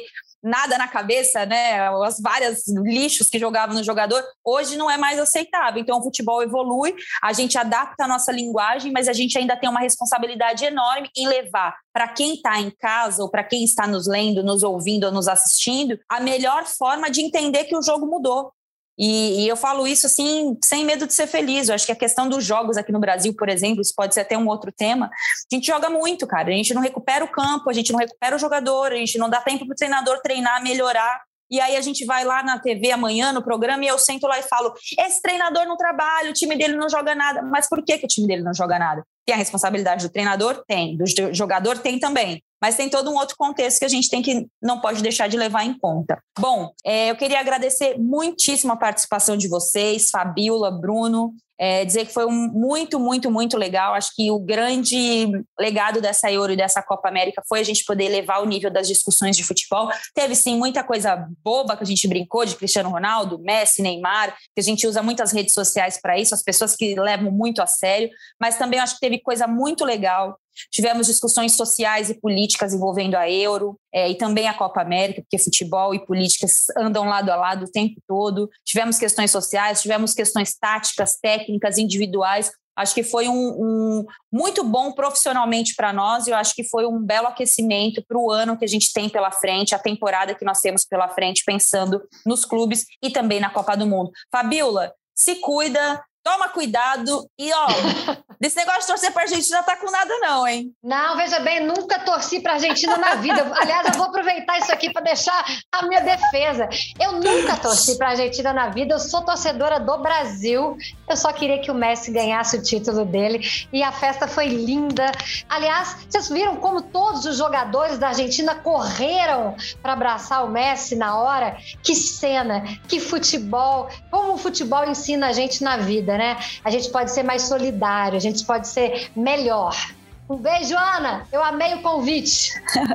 nada na cabeça, né? As várias lixos que jogavam no jogador, hoje não é mais aceitável. Então o futebol evolui, a gente adapta a nossa linguagem, mas a gente ainda tem uma responsabilidade enorme em levar para quem está em casa ou para quem está nos lendo, nos ouvindo ou nos assistindo, a melhor forma de entender que o jogo mudou. E, e eu falo isso assim, sem medo de ser feliz. Eu acho que a questão dos jogos aqui no Brasil, por exemplo, isso pode ser até um outro tema, a gente joga muito, cara, a gente não recupera o campo, a gente não recupera o jogador, a gente não dá tempo para o treinador treinar, melhorar, e aí a gente vai lá na T V amanhã, no programa, e eu sento lá e falo, esse treinador não trabalha, o time dele não joga nada. Mas por que, que o time dele não joga nada? Tem a responsabilidade do treinador? Tem. Do jogador? Tem também. Mas tem todo um outro contexto que a gente tem que não pode deixar de levar em conta. Bom, é, eu queria agradecer muitíssimo a participação de vocês, Fabíola, Bruno, é, dizer que foi um muito, muito, muito legal. Acho que o grande legado dessa Euro e dessa Copa América foi a gente poder elevar o nível das discussões de futebol. Teve, sim, muita coisa boba que a gente brincou, de Cristiano Ronaldo, Messi, Neymar, que a gente usa muitas redes sociais para isso, as pessoas que levam muito a sério, mas também acho que teve coisa muito legal. Tivemos discussões sociais e políticas envolvendo a Euro é, e também a Copa América, porque futebol e políticas andam lado a lado o tempo todo. Tivemos questões sociais, tivemos questões táticas, técnicas, individuais. Acho que foi um, um muito bom profissionalmente para nós, e eu acho que foi um belo aquecimento para o ano que a gente tem pela frente, a temporada que nós temos pela frente, pensando nos clubes e também na Copa do Mundo. Fabíola, se cuida, toma cuidado e, ó, desse negócio de torcer pra Argentina não tá com nada não, hein? Não, veja bem, nunca torci pra Argentina na vida. Aliás, eu vou aproveitar isso aqui para deixar a minha defesa. Eu nunca torci pra Argentina na vida, eu sou torcedora do Brasil. Eu só queria que o Messi ganhasse o título dele e a festa foi linda. Aliás, vocês viram como todos os jogadores da Argentina correram para abraçar o Messi na hora? Que cena, que futebol, como o futebol ensina a gente na vida, né? A gente pode ser mais solidário, a gente pode ser melhor. Um beijo, Ana. Eu amei o convite.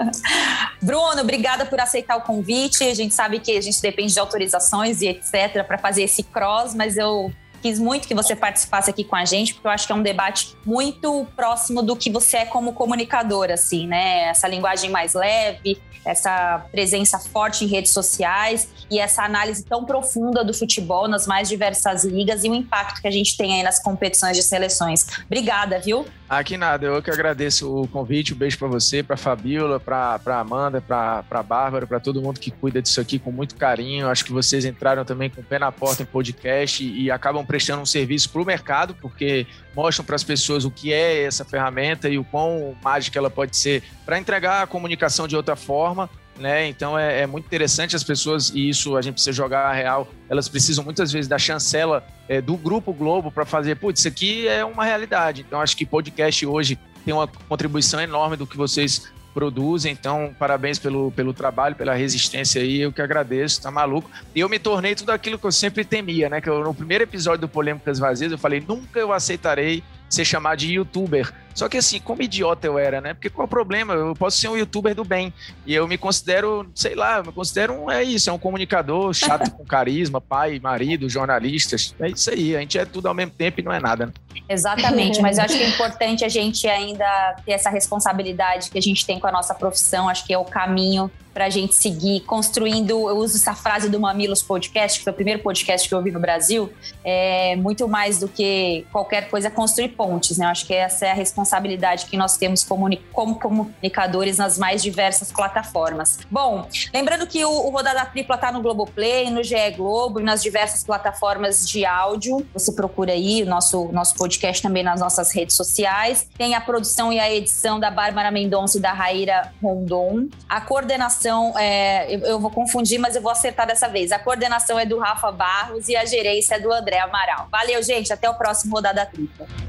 Bruno, obrigada por aceitar o convite. A gente sabe que a gente depende de autorizações e etcétera para fazer esse cross, mas eu quis muito que você participasse aqui com a gente, porque eu acho que é um debate muito próximo do que você é como comunicador, assim, né? Essa linguagem mais leve, essa presença forte em redes sociais e essa análise tão profunda do futebol nas mais diversas ligas e o impacto que a gente tem aí nas competições de seleções. Obrigada, viu? Aqui nada, eu que agradeço o convite, um beijo para você, para Fabíola, para Amanda, para Bárbara, para todo mundo que cuida disso aqui com muito carinho. Acho que vocês entraram também com o pé na porta em podcast e, e acabam prestando um serviço para o mercado, porque mostram para as pessoas o que é essa ferramenta e o quão mágica ela pode ser para entregar a comunicação de outra forma, né? Então é, é muito interessante as pessoas, e isso a gente precisa jogar a real, elas precisam muitas vezes da chancela é, do Grupo Globo para fazer, putz, isso aqui é uma realidade. Então acho que podcast hoje tem uma contribuição enorme do que vocês produzem, então parabéns pelo, pelo trabalho, pela resistência aí, eu que agradeço, tá maluco. E eu me tornei tudo aquilo que eu sempre temia, né? Que eu, no primeiro episódio do Polêmicas Vazias eu falei, nunca eu aceitarei ser chamado de youtuber. Só que assim, como idiota eu era, né? Porque qual é o problema? Eu posso ser um youtuber do bem. E eu me considero, sei lá, eu me considero um, é isso, é um comunicador chato com carisma, pai, marido, jornalistas. É isso aí, a gente é tudo ao mesmo tempo e não é nada, né? Exatamente, mas eu acho que é importante a gente ainda ter essa responsabilidade que a gente tem com a nossa profissão, acho que é o caminho para a gente seguir construindo. Eu uso essa frase do Mamilos Podcast, que foi o primeiro podcast que eu ouvi no Brasil, é muito mais do que qualquer coisa construir pontes, né? Eu acho que essa é a responsabilidade que nós temos como comunicadores nas mais diversas plataformas. Bom, lembrando que o, o Rodada Tripla está no Globoplay, no G E Globo e nas diversas plataformas de áudio. Você procura aí o nosso, nosso podcast também nas nossas redes sociais. Tem a produção e a edição da Bárbara Mendonça e da Raíra Rondon. A coordenação É, eu, eu vou confundir, mas eu vou acertar dessa vez. A coordenação é do Rafa Barros e a gerência é do André Amaral. Valeu, gente. Até o próximo Rodada Tripla.